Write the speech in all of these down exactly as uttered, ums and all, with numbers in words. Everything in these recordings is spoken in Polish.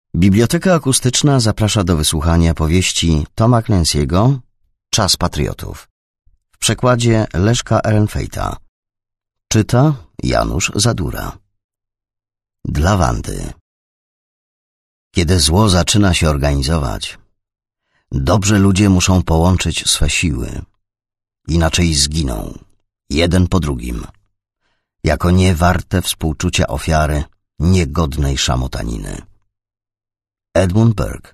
Biblioteka Akustyczna zaprasza do wysłuchania powieści Toma Clancy'ego Czas patriotów w przekładzie Leszka Ehrenfeita. Czyta Janusz Zadura. Dla Wandy. Kiedy zło zaczyna się organizować, dobrzy ludzie muszą połączyć swe siły, inaczej zginą, jeden po drugim, jako niewarte współczucia ofiary niegodnej szamotaniny. Edmund Burke.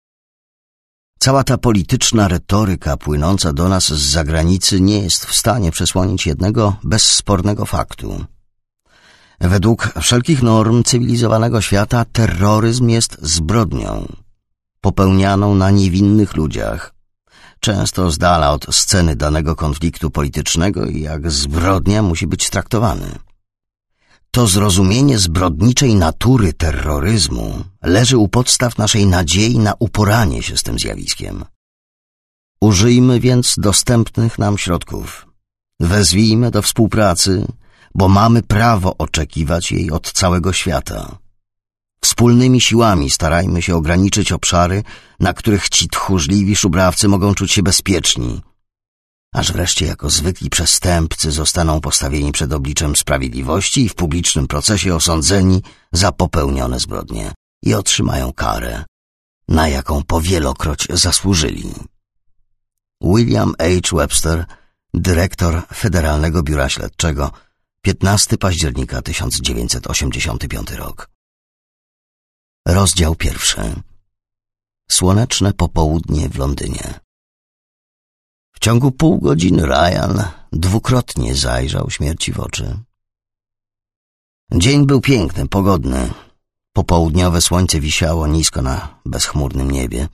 Cała ta polityczna retoryka płynąca do nas z zagranicy nie jest w stanie przesłonić jednego bezspornego faktu. Według wszelkich norm cywilizowanego świata terroryzm jest zbrodnią, popełnianą na niewinnych ludziach, często z dala od sceny danego konfliktu politycznego i jak zbrodnia musi być traktowany. To zrozumienie zbrodniczej natury terroryzmu leży u podstaw naszej nadziei na uporanie się z tym zjawiskiem. Użyjmy więc dostępnych nam środków. Wezwijmy do współpracy, bo mamy prawo oczekiwać jej od całego świata. Wspólnymi siłami starajmy się ograniczyć obszary, na których ci tchórzliwi szubrawcy mogą czuć się bezpieczni, aż wreszcie jako zwykli przestępcy zostaną postawieni przed obliczem sprawiedliwości i w publicznym procesie osądzeni za popełnione zbrodnie i otrzymają karę, na jaką powielokroć zasłużyli. William H. Webster, dyrektor Federalnego Biura Śledczego, piętnastego października tysiąc dziewięćset osiemdziesiąty piąty rok. Rozdział pierwszy. Słoneczne popołudnie w Londynie. W ciągu pół godziny Ryan dwukrotnie zajrzał śmierci w oczy. Dzień był piękny, pogodny. Popołudniowe słońce wisiało nisko na bezchmurnym niebie.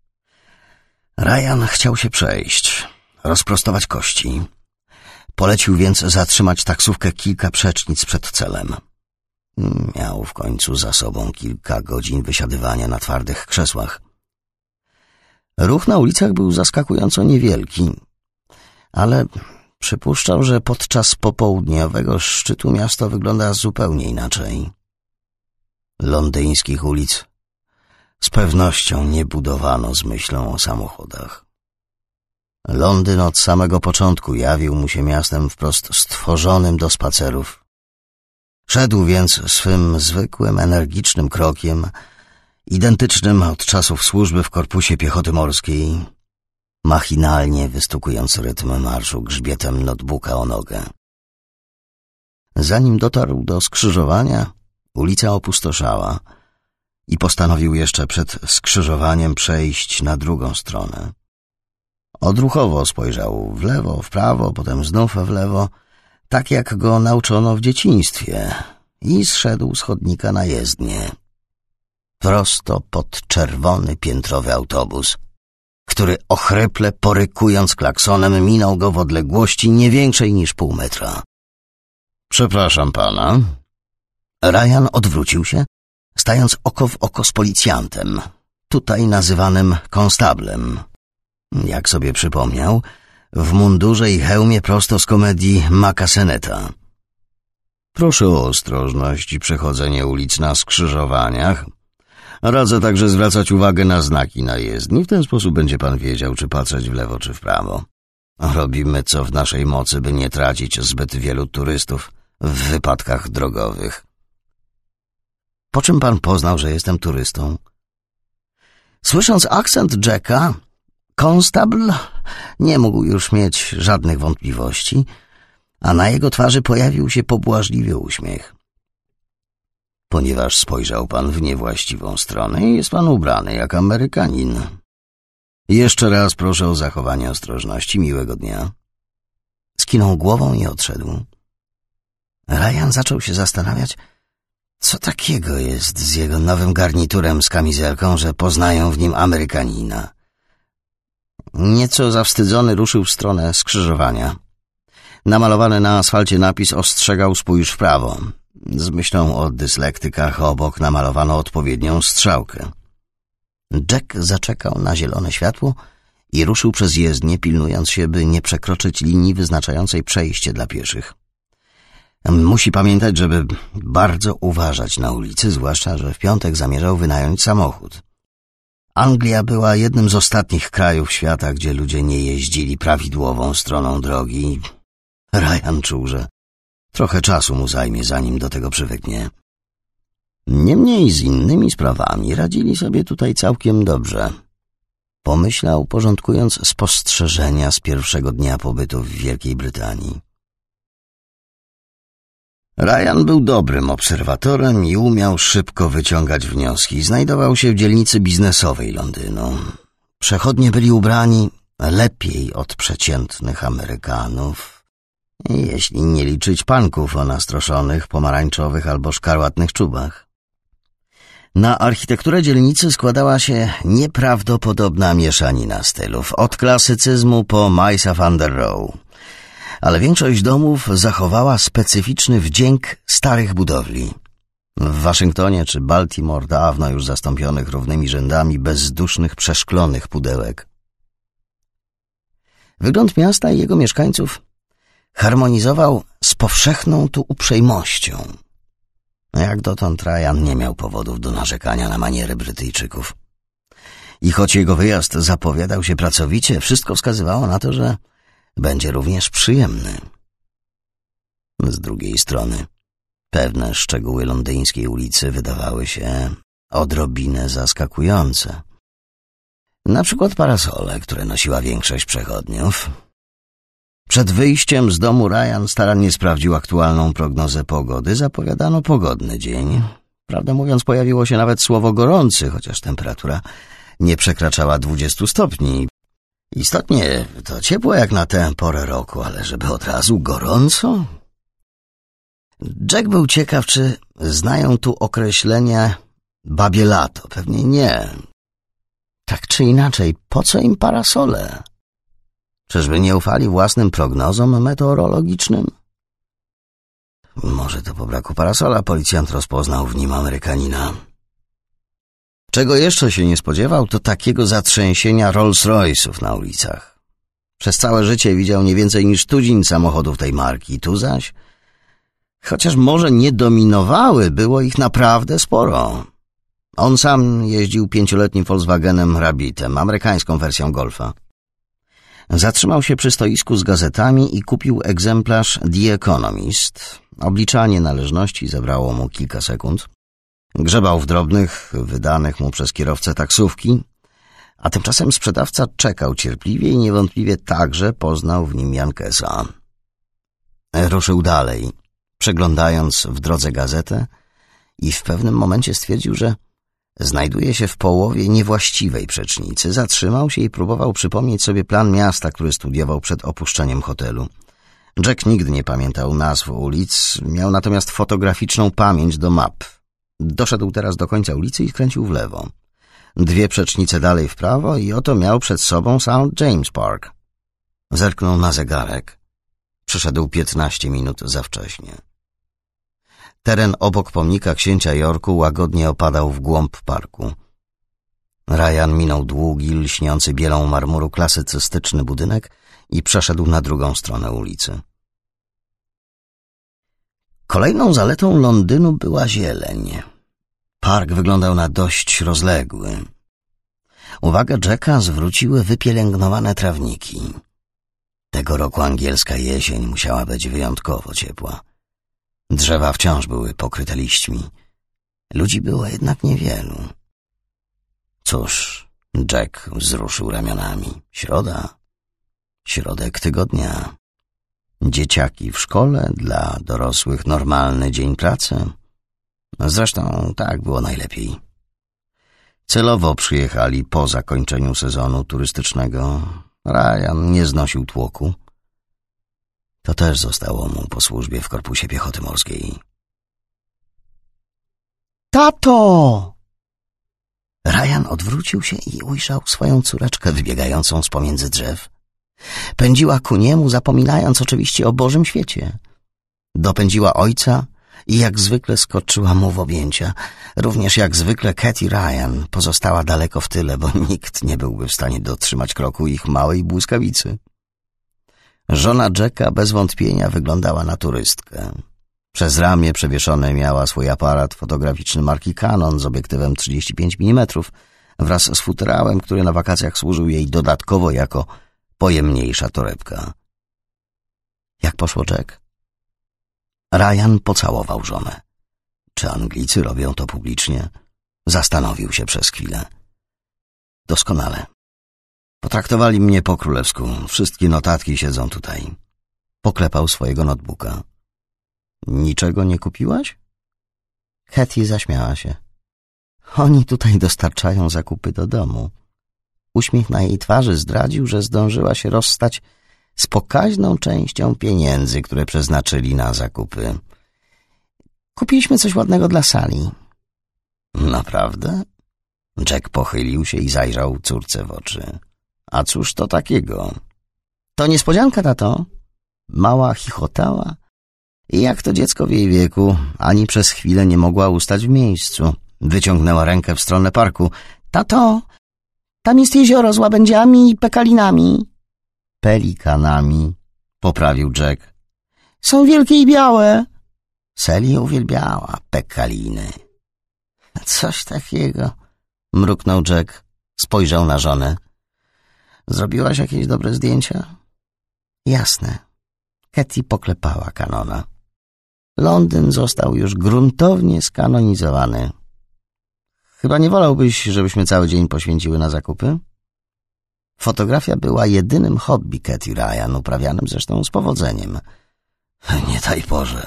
Ryan chciał się przejść, rozprostować kości. Polecił więc zatrzymać taksówkę kilka przecznic przed celem. Miał w końcu za sobą kilka godzin wysiadywania na twardych krzesłach. Ruch na ulicach był zaskakująco niewielki, ale przypuszczał, że podczas popołudniowego szczytu miasto wygląda zupełnie inaczej. Londyńskich ulic z pewnością nie budowano z myślą o samochodach. Londyn od samego początku jawił mu się miastem wprost stworzonym do spacerów. Szedł więc swym zwykłym, energicznym krokiem, identycznym od czasów służby w Korpusie Piechoty Morskiej, machinalnie wystukując rytm marszu grzbietem notebooka o nogę. Zanim dotarł do skrzyżowania, ulica opustoszała i postanowił jeszcze przed skrzyżowaniem przejść na drugą stronę. Odruchowo spojrzał w lewo, w prawo, potem znów w lewo, tak jak go nauczono w dzieciństwie, i zszedł z chodnika na jezdnię. Prosto pod czerwony piętrowy autobus, który ochryple porykując klaksonem minął go w odległości nie większej niż pół metra. Przepraszam pana. Ryan odwrócił się, stając oko w oko z policjantem, tutaj nazywanym konstablem. Jak sobie przypomniał, w mundurze i hełmie prosto z komedii Maca Seneta. Proszę o ostrożność i przechodzenie ulic na skrzyżowaniach. Radzę także zwracać uwagę na znaki na jezdni. W ten sposób będzie pan wiedział, czy patrzeć w lewo, czy w prawo. Robimy co w naszej mocy, by nie tracić zbyt wielu turystów w wypadkach drogowych. Po czym pan poznał, że jestem turystą? Słysząc akcent Jacka, konstabl nie mógł już mieć żadnych wątpliwości, a na jego twarzy pojawił się pobłażliwy uśmiech. Ponieważ spojrzał pan w niewłaściwą stronę i jest pan ubrany jak Amerykanin. Jeszcze raz proszę o zachowanie ostrożności. Miłego dnia. Skinął głową i odszedł. Ryan zaczął się zastanawiać, co takiego jest z jego nowym garniturem z kamizelką, że poznają w nim Amerykanina. Nieco zawstydzony ruszył w stronę skrzyżowania. Namalowany na asfalcie napis ostrzegał: spójrz w prawo. Z myślą o dyslektykach obok namalowano odpowiednią strzałkę. Jack zaczekał na zielone światło i ruszył przez jezdnię, pilnując się, by nie przekroczyć linii wyznaczającej przejście dla pieszych. Musi pamiętać, żeby bardzo uważać na ulicy, zwłaszcza, że w piątek zamierzał wynająć samochód. Anglia była jednym z ostatnich krajów świata, gdzie ludzie nie jeździli prawidłową stroną drogi. Ryan czuł, że trochę czasu mu zajmie, zanim do tego przywyknie. Niemniej z innymi sprawami radzili sobie tutaj całkiem dobrze. Pomyślał, porządkując spostrzeżenia z pierwszego dnia pobytu w Wielkiej Brytanii. Ryan był dobrym obserwatorem i umiał szybko wyciągać wnioski. Znajdował się w dzielnicy biznesowej Londynu. Przechodnie byli ubrani lepiej od przeciętnych Amerykanów, jeśli nie liczyć panków o nastroszonych, pomarańczowych albo szkarłatnych czubach. Na architekturę dzielnicy składała się nieprawdopodobna mieszanina stylów, od klasycyzmu po Maysa van der Rohe. Ale większość domów zachowała specyficzny wdzięk starych budowli. W Waszyngtonie czy Baltimore dawno już zastąpionych równymi rzędami bezdusznych, przeszklonych pudełek. Wygląd miasta i jego mieszkańców harmonizował z powszechną tu uprzejmością. Jak dotąd Ryan nie miał powodów do narzekania na maniery Brytyjczyków. I choć jego wyjazd zapowiadał się pracowicie, wszystko wskazywało na to, że będzie również przyjemny. Z drugiej strony pewne szczegóły londyńskiej ulicy wydawały się odrobinę zaskakujące. Na przykład parasole, które nosiła większość przechodniów. Przed wyjściem z domu Ryan starannie sprawdził aktualną prognozę pogody. Zapowiadano pogodny dzień. Prawdę mówiąc, pojawiło się nawet słowo gorący, chociaż temperatura nie przekraczała dwudziestu stopni. Istotnie to ciepło jak na tę porę roku, ale żeby od razu gorąco? Jack był ciekaw, czy znają tu określenie babie lato. Pewnie nie. Tak czy inaczej, po co im parasole? Czyżby nie ufali własnym prognozom meteorologicznym? Może to po braku parasola policjant rozpoznał w nim Amerykanina. Czego jeszcze się nie spodziewał, to takiego zatrzęsienia Rolls-Royce'ów na ulicach. Przez całe życie widział nie więcej niż tuzin samochodów tej marki. Tu zaś, chociaż może nie dominowały, było ich naprawdę sporo. On sam jeździł pięcioletnim Volkswagenem Rabbitem, amerykańską wersją Golfa. Zatrzymał się przy stoisku z gazetami i kupił egzemplarz The Economist. Obliczanie należności zabrało mu kilka sekund. Grzebał w drobnych, wydanych mu przez kierowcę taksówki, a tymczasem sprzedawca czekał cierpliwie i niewątpliwie także poznał w nim Jankesa. Ruszył dalej, przeglądając w drodze gazetę i w pewnym momencie stwierdził, że znajduje się w połowie niewłaściwej przecznicy. Zatrzymał się i próbował przypomnieć sobie plan miasta, który studiował przed opuszczeniem hotelu. Jack nigdy nie pamiętał nazw ulic, miał natomiast fotograficzną pamięć do map. Doszedł teraz do końca ulicy i skręcił w lewo. Dwie przecznice dalej w prawo i oto miał przed sobą Saint James Park. Zerknął na zegarek. Przyszedł piętnaście minut za wcześnie. Teren obok pomnika księcia Yorku łagodnie opadał w głąb parku. Ryan minął długi, lśniący bielą marmuru klasycystyczny budynek i przeszedł na drugą stronę ulicy. Kolejną zaletą Londynu była zieleń. Park wyglądał na dość rozległy. Uwagę Jacka zwróciły wypielęgnowane trawniki. Tego roku angielska jesień musiała być wyjątkowo ciepła. Drzewa wciąż były pokryte liśćmi. Ludzi było jednak niewielu. Cóż, Jack wzruszył ramionami. Środa, środek tygodnia. Dzieciaki w szkole, dla dorosłych normalny dzień pracy. Zresztą tak było najlepiej. Celowo przyjechali po zakończeniu sezonu turystycznego. Ryan nie znosił tłoku. To też zostało mu po służbie w Korpusie Piechoty Morskiej. Tato! Ryan odwrócił się i ujrzał swoją córeczkę wybiegającą z pomiędzy drzew. Pędziła ku niemu, zapominając oczywiście o Bożym świecie. Dopędziła ojca i jak zwykle skoczyła mu w objęcia. Również jak zwykle Katie Ryan pozostała daleko w tyle, bo nikt nie byłby w stanie dotrzymać kroku ich małej błyskawicy. Żona Jacka bez wątpienia wyglądała na turystkę. Przez ramię przewieszony miała swój aparat fotograficzny marki Canon z obiektywem trzydzieści pięć milimetrów wraz z futerałem, który na wakacjach służył jej dodatkowo jako pojemniejsza torebka. Jak poszło, Jack? Ryan pocałował żonę. Czy Anglicy robią to publicznie? Zastanowił się przez chwilę. Doskonale. Potraktowali mnie po królewsku. Wszystkie notatki siedzą tutaj. Poklepał swojego notebooka. Niczego nie kupiłaś? Katie zaśmiała się. Oni tutaj dostarczają zakupy do domu. Uśmiech na jej twarzy zdradził, że zdążyła się rozstać z pokaźną częścią pieniędzy, które przeznaczyli na zakupy. Kupiliśmy coś ładnego dla Sally. Naprawdę? Jack pochylił się i zajrzał córce w oczy. A cóż to takiego? To niespodzianka, tato. Mała chichotała i jak to dziecko w jej wieku, ani przez chwilę nie mogła ustać w miejscu. Wyciągnęła rękę w stronę parku. Tato, tam jest jezioro z łabędziami i pekalinami. Pelikanami, poprawił Jack. Są wielkie i białe. Sally uwielbiała pekaliny. Coś takiego, mruknął Jack. Spojrzał na żonę. Zrobiłaś jakieś dobre zdjęcia? Jasne. Katie poklepała Canona. Londyn został już gruntownie skanonizowany. Chyba nie wolałbyś, żebyśmy cały dzień poświęciły na zakupy? Fotografia była jedynym hobby Katie Ryan, uprawianym zresztą z powodzeniem. Nie daj Boże.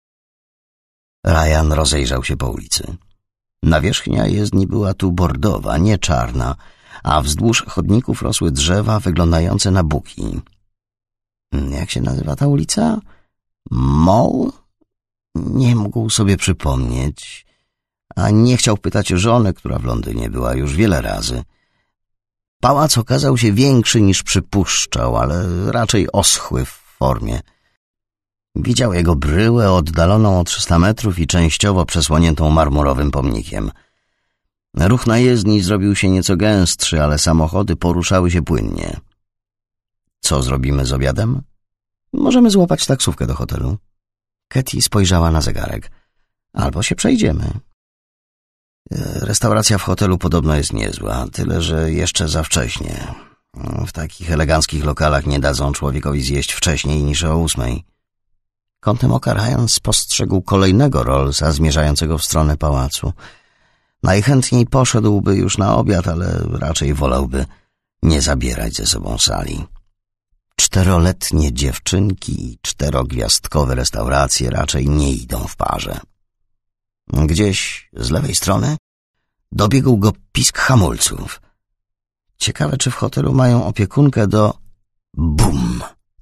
Ryan rozejrzał się po ulicy. Nawierzchnia jezdni była tu bordowa, nie czarna, a wzdłuż chodników rosły drzewa wyglądające na buki. Jak się nazywa ta ulica? Mall? Nie mógł sobie przypomnieć, a nie chciał pytać o żonę, która w Londynie była już wiele razy. Pałac okazał się większy niż przypuszczał, ale raczej oschły w formie. Widział jego bryłę oddaloną o trzysta metrów i częściowo przesłoniętą marmurowym pomnikiem. Ruch na jezdni zrobił się nieco gęstszy, ale samochody poruszały się płynnie. Co zrobimy z obiadem? Możemy złapać taksówkę do hotelu. Katie spojrzała na zegarek. Albo się przejdziemy. Restauracja w hotelu podobno jest niezła, tyle że jeszcze za wcześnie. W takich eleganckich lokalach nie dadzą człowiekowi zjeść wcześniej niż o ósmej. Kątem oka Ryan spostrzegł kolejnego Rollsa zmierzającego w stronę pałacu. Najchętniej poszedłby już na obiad, ale raczej wolałby nie zabierać ze sobą Sally. Czteroletnie dziewczynki i czterogwiazdkowe restauracje raczej nie idą w parze. Gdzieś z lewej strony dobiegł go pisk hamulców. Ciekawe, czy w hotelu mają opiekunkę do... Bum!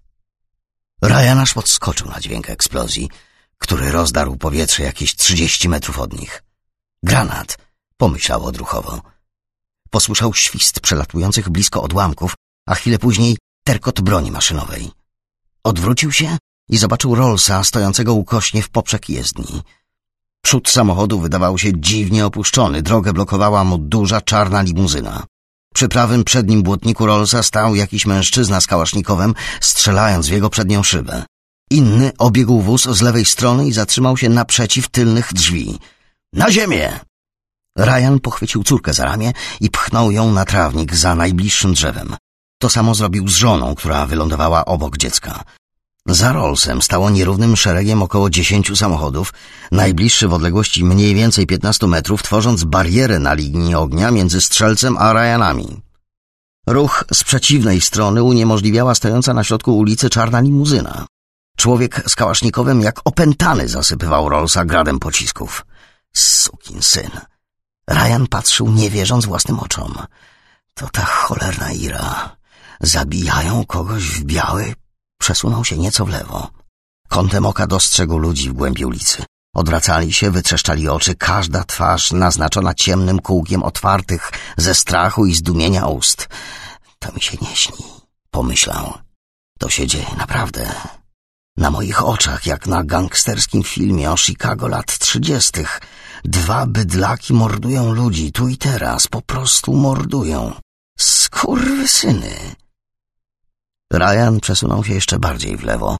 Ryan aż podskoczył na dźwięk eksplozji, który rozdarł powietrze jakieś trzydzieści metrów od nich. Granat, pomyślał odruchowo. Posłyszał świst przelatujących blisko odłamków, a chwilę później terkot broni maszynowej. Odwrócił się i zobaczył Rollsa stojącego ukośnie w poprzek jezdni. Przód samochodu wydawał się dziwnie opuszczony, drogę blokowała mu duża czarna limuzyna. Przy prawym przednim błotniku Rollsa stał jakiś mężczyzna z kałasznikowem, strzelając w jego przednią szybę. Inny obiegł wóz z lewej strony i zatrzymał się naprzeciw tylnych drzwi. Na ziemię! Ryan pochwycił córkę za ramię i pchnął ją na trawnik za najbliższym drzewem. To samo zrobił z żoną, która wylądowała obok dziecka. Za Rollsem stało nierównym szeregiem około dziesięciu samochodów, najbliższy w odległości mniej więcej piętnastu metrów, tworząc barierę na linii ognia między strzelcem a Ryanami. Ruch z przeciwnej strony uniemożliwiała stojąca na środku ulicy czarna limuzyna. Człowiek z kałasznikowem jak opętany zasypywał Rollsa gradem pocisków. Sukinsyn. Ryan patrzył, nie wierząc własnym oczom. To ta cholerna ira. Zabijają kogoś w biały. Przesunął się nieco w lewo. Kątem oka dostrzegł ludzi w głębi ulicy. Odwracali się, wytrzeszczali oczy, każda twarz naznaczona ciemnym kółkiem otwartych ze strachu i zdumienia ust. To mi się nie śni, pomyślał. To się dzieje naprawdę. Na moich oczach, jak na gangsterskim filmie o Chicago lat trzydziestych. Dwa bydlaki mordują ludzi tu i teraz, po prostu mordują. Skurwysyny. Ryan przesunął się jeszcze bardziej w lewo.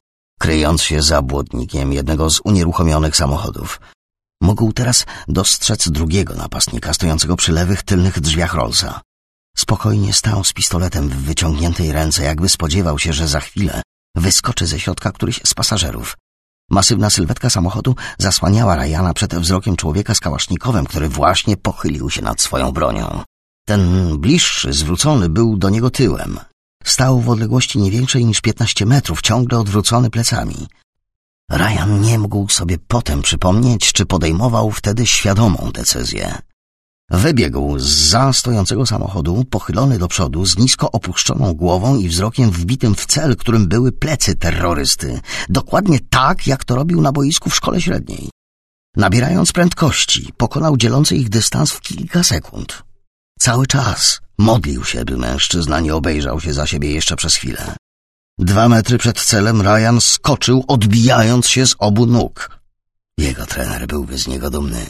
kryjąc się za błotnikiem jednego z unieruchomionych samochodów. Mógł teraz dostrzec drugiego napastnika stojącego przy lewych tylnych drzwiach Rollsa. Spokojnie stał z pistoletem w wyciągniętej ręce, jakby spodziewał się, że za chwilę wyskoczy ze środka któryś z pasażerów. Masywna sylwetka samochodu zasłaniała Ryana przed wzrokiem człowieka z kałasznikowem, który właśnie pochylił się nad swoją bronią. Ten bliższy, zwrócony, był do niego tyłem. Stał w odległości nie większej niż piętnaście metrów, ciągle odwrócony plecami. Ryan nie mógł sobie potem przypomnieć, czy podejmował wtedy świadomą decyzję. Wybiegł zza stojącego samochodu, pochylony do przodu, z nisko opuszczoną głową i wzrokiem wbitym w cel, którym były plecy terrorysty. Dokładnie tak, jak to robił na boisku w szkole średniej. Nabierając prędkości, pokonał dzielący ich dystans w kilka sekund. Cały czas modlił się, by mężczyzna nie obejrzał się za siebie jeszcze przez chwilę. Dwa metry przed celem Ryan skoczył, odbijając się z obu nóg. Jego trener byłby z niego dumny.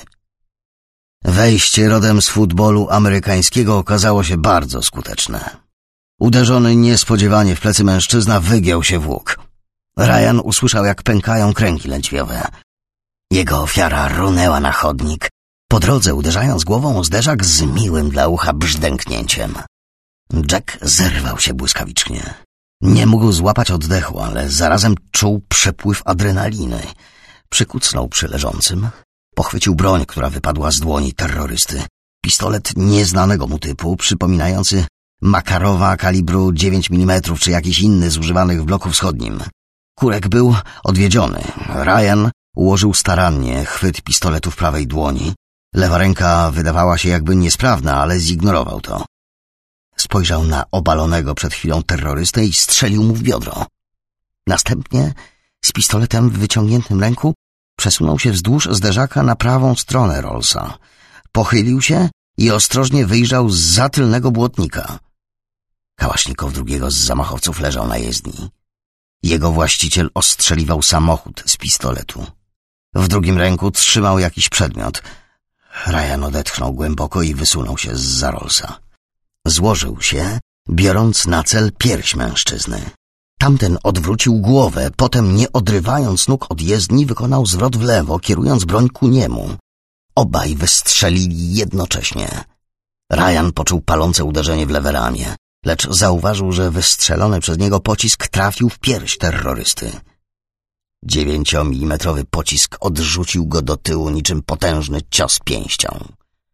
Wejście rodem z futbolu amerykańskiego okazało się bardzo skuteczne. Uderzony niespodziewanie w plecy mężczyzna wygiął się w łuk. Ryan usłyszał, jak pękają kręgi lędźwiowe. Jego ofiara runęła na chodnik, po drodze uderzając głową o zderzak z miłym dla ucha brzdęknięciem. Jack zerwał się błyskawicznie. Nie mógł złapać oddechu, ale zarazem czuł przepływ adrenaliny. Przykucnął przy leżącym. Pochwycił broń, która wypadła z dłoni terrorysty. Pistolet nieznanego mu typu, przypominający Makarowa kalibru dziewięć milimetrów czy jakiś inny z używanych w bloku wschodnim. Kurek był odwiedziony. Ryan ułożył starannie chwyt pistoletu w prawej dłoni. Lewa ręka wydawała się jakby niesprawna, ale zignorował to. Spojrzał na obalonego przed chwilą terrorystę i strzelił mu w biodro. Następnie z pistoletem w wyciągniętym ręku przesunął się wzdłuż zderzaka na prawą stronę Rollsa. Pochylił się i ostrożnie wyjrzał zza tylnego błotnika. Kałasznikow drugiego z zamachowców leżał na jezdni. Jego właściciel ostrzeliwał samochód z pistoletu. W drugim ręku trzymał jakiś przedmiot. Ryan odetchnął głęboko i wysunął się zza Rollsa. Złożył się, biorąc na cel pierś mężczyzny. Tamten odwrócił głowę, potem nie odrywając nóg od jezdni wykonał zwrot w lewo, kierując broń ku niemu. Obaj wystrzelili jednocześnie. Ryan poczuł palące uderzenie w lewe ramię, lecz zauważył, że wystrzelony przez niego pocisk trafił w pierś terrorysty. Dziewięciomilimetrowy pocisk odrzucił go do tyłu niczym potężny cios pięścią.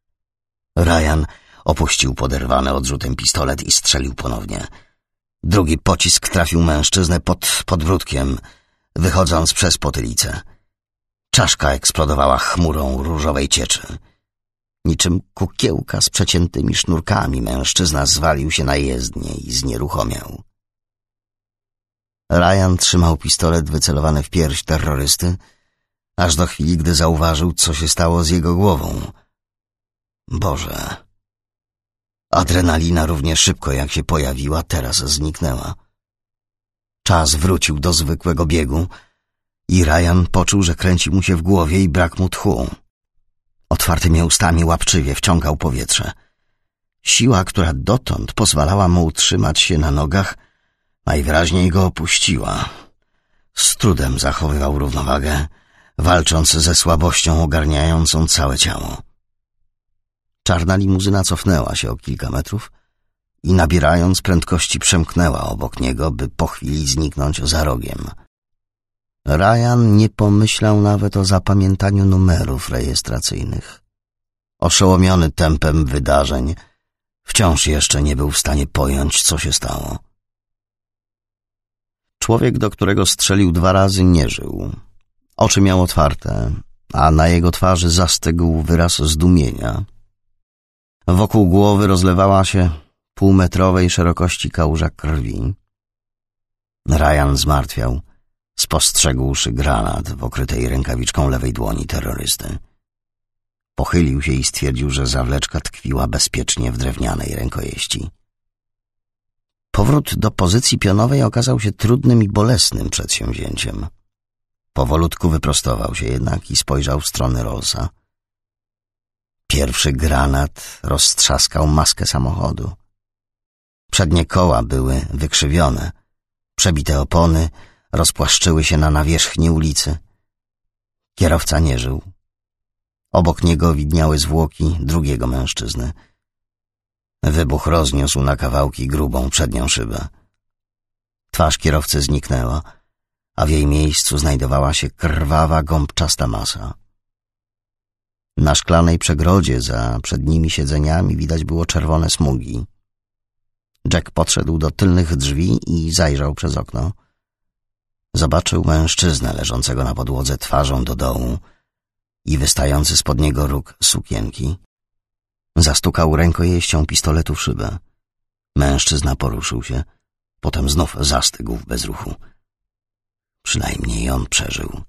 Ryan opuścił poderwany odrzutem pistolet i strzelił ponownie. Drugi pocisk trafił mężczyznę pod podbródkiem, wychodząc przez potylicę. Czaszka eksplodowała chmurą różowej cieczy. Niczym kukiełka z przeciętymi sznurkami mężczyzna zwalił się na jezdnię i znieruchomiał. Ryan trzymał pistolet wycelowany w pierś terrorysty, aż do chwili, gdy zauważył, co się stało z jego głową. Boże! Adrenalina równie szybko, jak się pojawiła, teraz zniknęła. Czas wrócił do zwykłego biegu i Ryan poczuł, że kręci mu się w głowie i brak mu tchu. Otwartymi ustami łapczywie wciągał powietrze. Siła, która dotąd pozwalała mu utrzymać się na nogach, najwyraźniej go opuściła. Z trudem zachowywał równowagę, walcząc ze słabością ogarniającą całe ciało. Czarna limuzyna cofnęła się o kilka metrów i nabierając prędkości przemknęła obok niego, by po chwili zniknąć za rogiem. Ryan nie pomyślał nawet o zapamiętaniu numerów rejestracyjnych. Oszołomiony tempem wydarzeń, wciąż jeszcze nie był w stanie pojąć, co się stało. Człowiek, do którego strzelił dwa razy, nie żył. Oczy miał otwarte, a na jego twarzy zastygł wyraz zdumienia. Wokół głowy rozlewała się półmetrowej szerokości kałuża krwi. Ryan zmartwiał, spostrzegłszy granat w okrytej rękawiczką lewej dłoni terrorysty. Pochylił się i stwierdził, że zawleczka tkwiła bezpiecznie w drewnianej rękojeści. Powrót do pozycji pionowej okazał się trudnym i bolesnym przedsięwzięciem. Powolutku wyprostował się jednak i spojrzał w stronę Rollsa. Pierwszy granat roztrzaskał maskę samochodu. Przednie koła były wykrzywione, przebite opony, rozpłaszczyły się na nawierzchni ulicy. Kierowca nie żył. Obok niego widniały zwłoki drugiego mężczyzny. Wybuch rozniósł na kawałki grubą przednią szybę. Twarz kierowcy zniknęła, a w jej miejscu znajdowała się krwawa, gąbczasta masa. Na szklanej przegrodzie za przednimi siedzeniami widać było czerwone smugi. Jack podszedł do tylnych drzwi i zajrzał przez okno. Zobaczył mężczyznę leżącego na podłodze twarzą do dołu i wystający spod niego róg sukienki. Zastukał rękojeścią pistoletu w szybę. Mężczyzna poruszył się, potem znów zastygł w bezruchu. Przynajmniej on przeżył.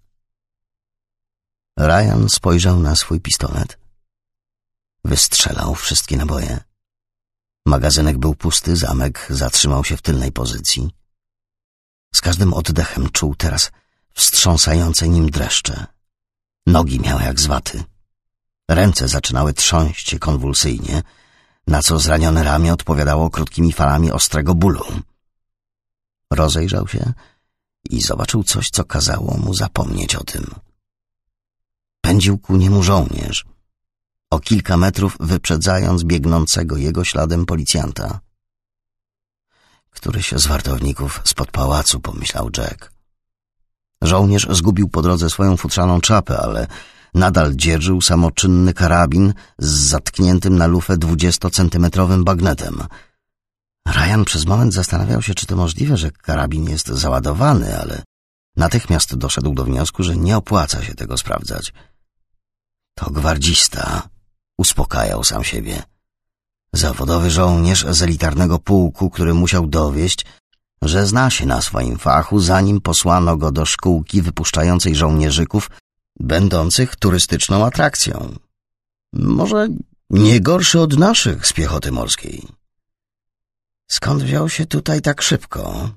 Ryan spojrzał na swój pistolet. Wystrzelał wszystkie naboje. Magazynek był pusty, zamek zatrzymał się w tylnej pozycji. Z każdym oddechem czuł teraz wstrząsające nim dreszcze. Nogi miały jak z waty. Ręce zaczynały trząść się konwulsyjnie, na co zranione ramię odpowiadało krótkimi falami ostrego bólu. Rozejrzał się i zobaczył coś, co kazało mu zapomnieć o tym. Pędził ku niemu żołnierz, o kilka metrów wyprzedzając biegnącego jego śladem policjanta. Któryś z wartowników spod pałacu, pomyślał Jack. Żołnierz zgubił po drodze swoją futrzaną czapę, ale nadal dzierżył samoczynny karabin z zatkniętym na lufę dwudziestocentymetrowym bagnetem. Ryan przez moment zastanawiał się, czy to możliwe, że karabin jest załadowany, ale natychmiast doszedł do wniosku, że nie opłaca się tego sprawdzać. To gwardzista, uspokajał sam siebie. Zawodowy żołnierz z elitarnego pułku, który musiał dowieść, że zna się na swoim fachu, zanim posłano go do szkółki wypuszczającej żołnierzyków, będących turystyczną atrakcją. Może nie gorszy od naszych z piechoty morskiej. Skąd wziął się tutaj tak szybko?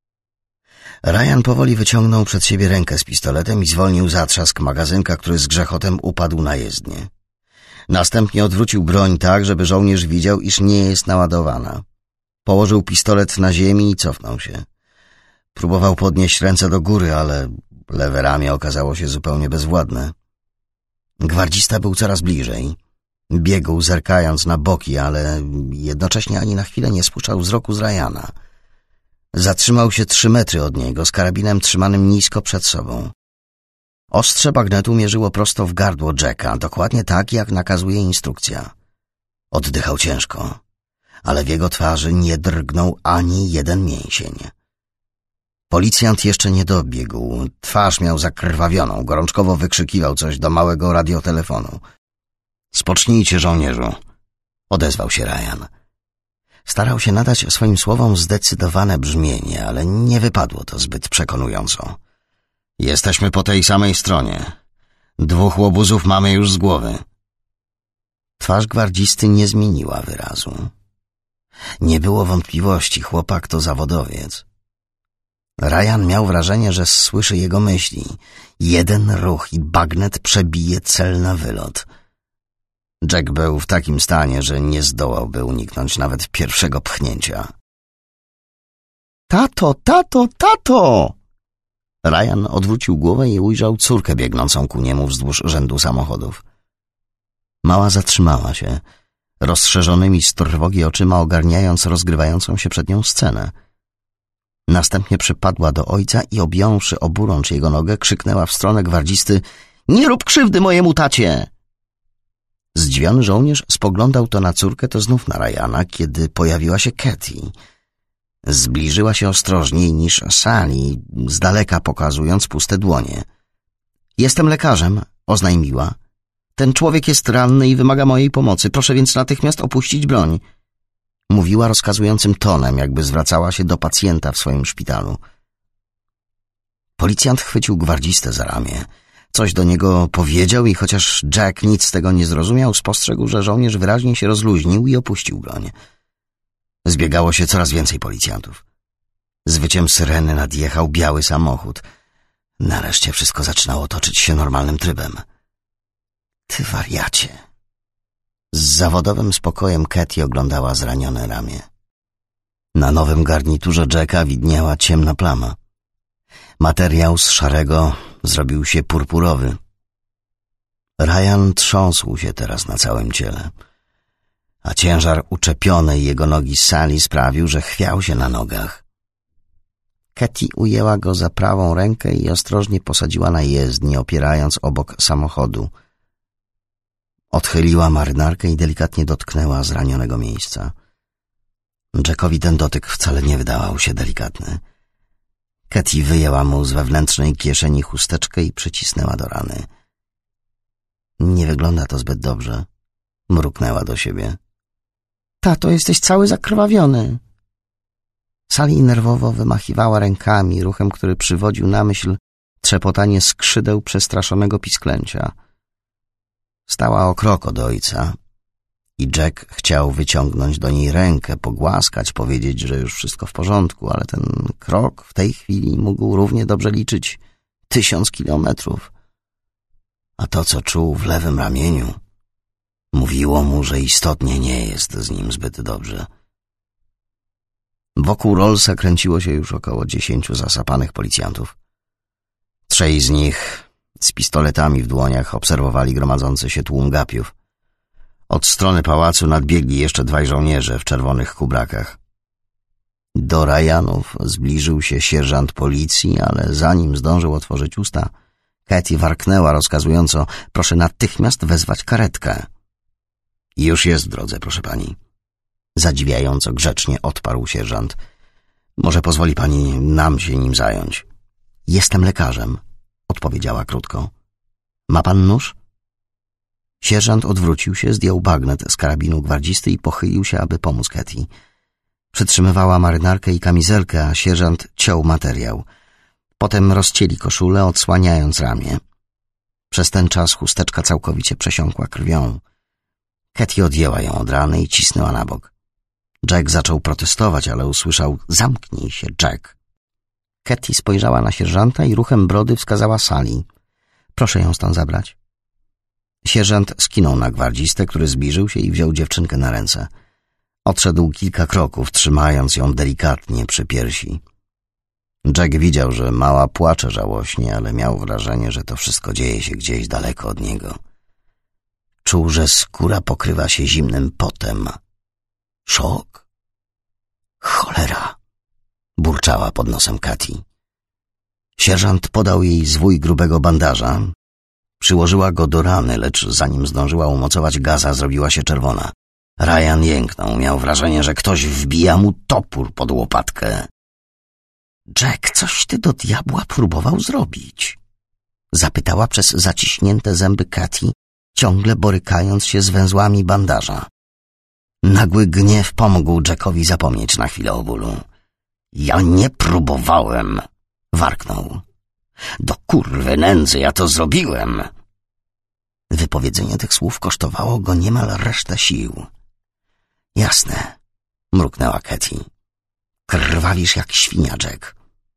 Ryan powoli wyciągnął przed siebie rękę z pistoletem i zwolnił zatrzask magazynka, który z grzechotem upadł na jezdnię. Następnie odwrócił broń tak, żeby żołnierz widział, iż nie jest naładowana. Położył pistolet na ziemi i cofnął się. Próbował podnieść ręce do góry, ale lewe ramię okazało się zupełnie bezwładne. Gwardzista był coraz bliżej. Biegł, zerkając na boki, ale jednocześnie ani na chwilę nie spuszczał wzroku z Ryana. Zatrzymał się trzy metry od niego, z karabinem trzymanym nisko przed sobą. Ostrze bagnetu mierzyło prosto w gardło Jacka, dokładnie tak, jak nakazuje instrukcja. Oddychał ciężko, ale w jego twarzy nie drgnął ani jeden mięsień. Policjant jeszcze nie dobiegł. Twarz miał zakrwawioną, gorączkowo wykrzykiwał coś do małego radiotelefonu. Spocznijcie, żołnierzu, odezwał się Ryan. Starał się nadać swoim słowom zdecydowane brzmienie, ale nie wypadło to zbyt przekonująco. Jesteśmy po tej samej stronie. Dwóch łobuzów mamy już z głowy. Twarz gwardzisty nie zmieniła wyrazu. Nie było wątpliwości, chłopak to zawodowiec. Ryan miał wrażenie, że słyszy jego myśli. Jeden ruch i bagnet przebije cel na wylot. Jack był w takim stanie, że nie zdołałby uniknąć nawet pierwszego pchnięcia. Tato, tato, tato! Ryan odwrócił głowę i ujrzał córkę biegnącą ku niemu wzdłuż rzędu samochodów. Mała zatrzymała się, rozszerzonymi z trwogi oczyma ogarniając rozgrywającą się przed nią scenę. Następnie przypadła do ojca i objąwszy oburącz jego nogę, krzyknęła w stronę gwardzisty: Nie rób krzywdy mojemu tacie! Zdziwiony żołnierz spoglądał to na córkę, to znów na Ryana, kiedy pojawiła się Katy. Zbliżyła się ostrożniej niż Sally, z daleka pokazując puste dłonie. Jestem lekarzem, oznajmiła. Ten człowiek jest ranny i wymaga mojej pomocy, proszę więc natychmiast opuścić broń. Mówiła rozkazującym tonem, jakby zwracała się do pacjenta w swoim szpitalu. Policjant chwycił gwardzistę za ramię. Coś do niego powiedział i chociaż Jack nic z tego nie zrozumiał, spostrzegł, że żołnierz wyraźnie się rozluźnił i opuścił broń. Zbiegało się coraz więcej policjantów. Z wyciem syreny nadjechał biały samochód. Nareszcie wszystko zaczynało toczyć się normalnym trybem. Ty wariacie. Z zawodowym spokojem Katy oglądała zranione ramię. Na nowym garniturze Jacka widniała ciemna plama. Materiał z szarego zrobił się purpurowy. Ryan trząsł się teraz na całym ciele, a ciężar uczepionej jego nogi Sally sprawił, że chwiał się na nogach. Katy ujęła go za prawą rękę i ostrożnie posadziła na jezdnię, opierając obok samochodu. Odchyliła marynarkę i delikatnie dotknęła zranionego miejsca. Jackowi ten dotyk wcale nie wydawał się delikatny. Katy wyjęła mu z wewnętrznej kieszeni chusteczkę i przycisnęła do rany. Nie wygląda to zbyt dobrze, mruknęła do siebie. Tato, jesteś cały zakrwawiony. Sally nerwowo wymachiwała rękami, ruchem, który przywodził na myśl trzepotanie skrzydeł przestraszonego pisklęcia. Stała o krok od ojca i Jack chciał wyciągnąć do niej rękę, pogłaskać, powiedzieć, że już wszystko w porządku, ale ten krok w tej chwili mógł równie dobrze liczyć tysiąc kilometrów. A to, co czuł w lewym ramieniu, mówiło mu, że istotnie nie jest z nim zbyt dobrze. Wokół Rollsa kręciło się już około dziesięciu zasapanych policjantów. Trzej z nich z pistoletami w dłoniach obserwowali gromadzący się tłum gapiów. Od strony pałacu nadbiegli jeszcze dwaj żołnierze w czerwonych kubrakach. Do Ryanów zbliżył się sierżant policji, ale zanim zdążył otworzyć usta, Katy warknęła rozkazująco: proszę natychmiast wezwać karetkę. Już jest w drodze, proszę pani. Zadziwiająco grzecznie odparł sierżant. Może pozwoli pani nam się nim zająć. Jestem lekarzem, odpowiedziała krótko. Ma pan nóż? Sierżant odwrócił się, zdjął bagnet z karabinu gwardzisty i pochylił się, aby pomóc Katy. Przytrzymywała marynarkę i kamizelkę, a sierżant ciął materiał. Potem rozcięli koszulę, odsłaniając ramię. Przez ten czas chusteczka całkowicie przesiąkła krwią. Katy odjęła ją od rany i cisnęła na bok. Jack zaczął protestować, ale usłyszał: zamknij się, Jack. Katy spojrzała na sierżanta i ruchem brody wskazała Sally. Proszę ją stąd zabrać. Sierżant skinął na gwardzistę, który zbliżył się i wziął dziewczynkę na ręce. Odszedł kilka kroków, trzymając ją delikatnie przy piersi. Jack widział, że mała płacze żałośnie, ale miał wrażenie, że to wszystko dzieje się gdzieś daleko od niego. Czuł, że skóra pokrywa się zimnym potem. Szok? Cholera! Burczała pod nosem Katy. Sierżant podał jej zwój grubego bandaża. Przyłożyła go do rany, lecz zanim zdążyła umocować gaza, zrobiła się czerwona. Ryan jęknął. Miał wrażenie, że ktoś wbija mu topór pod łopatkę. Jack, coś ty do diabła próbował zrobić? Zapytała przez zaciśnięte zęby Katy, ciągle borykając się z węzłami bandaża. Nagły gniew pomógł Jackowi zapomnieć na chwilę o bólu. Ja nie próbowałem, warknął. Do kurwy nędzy ja to zrobiłem. Wypowiedzenie tych słów kosztowało go niemal resztę sił. Jasne, mruknęła Katy. Krwawisz jak świnia, Jack.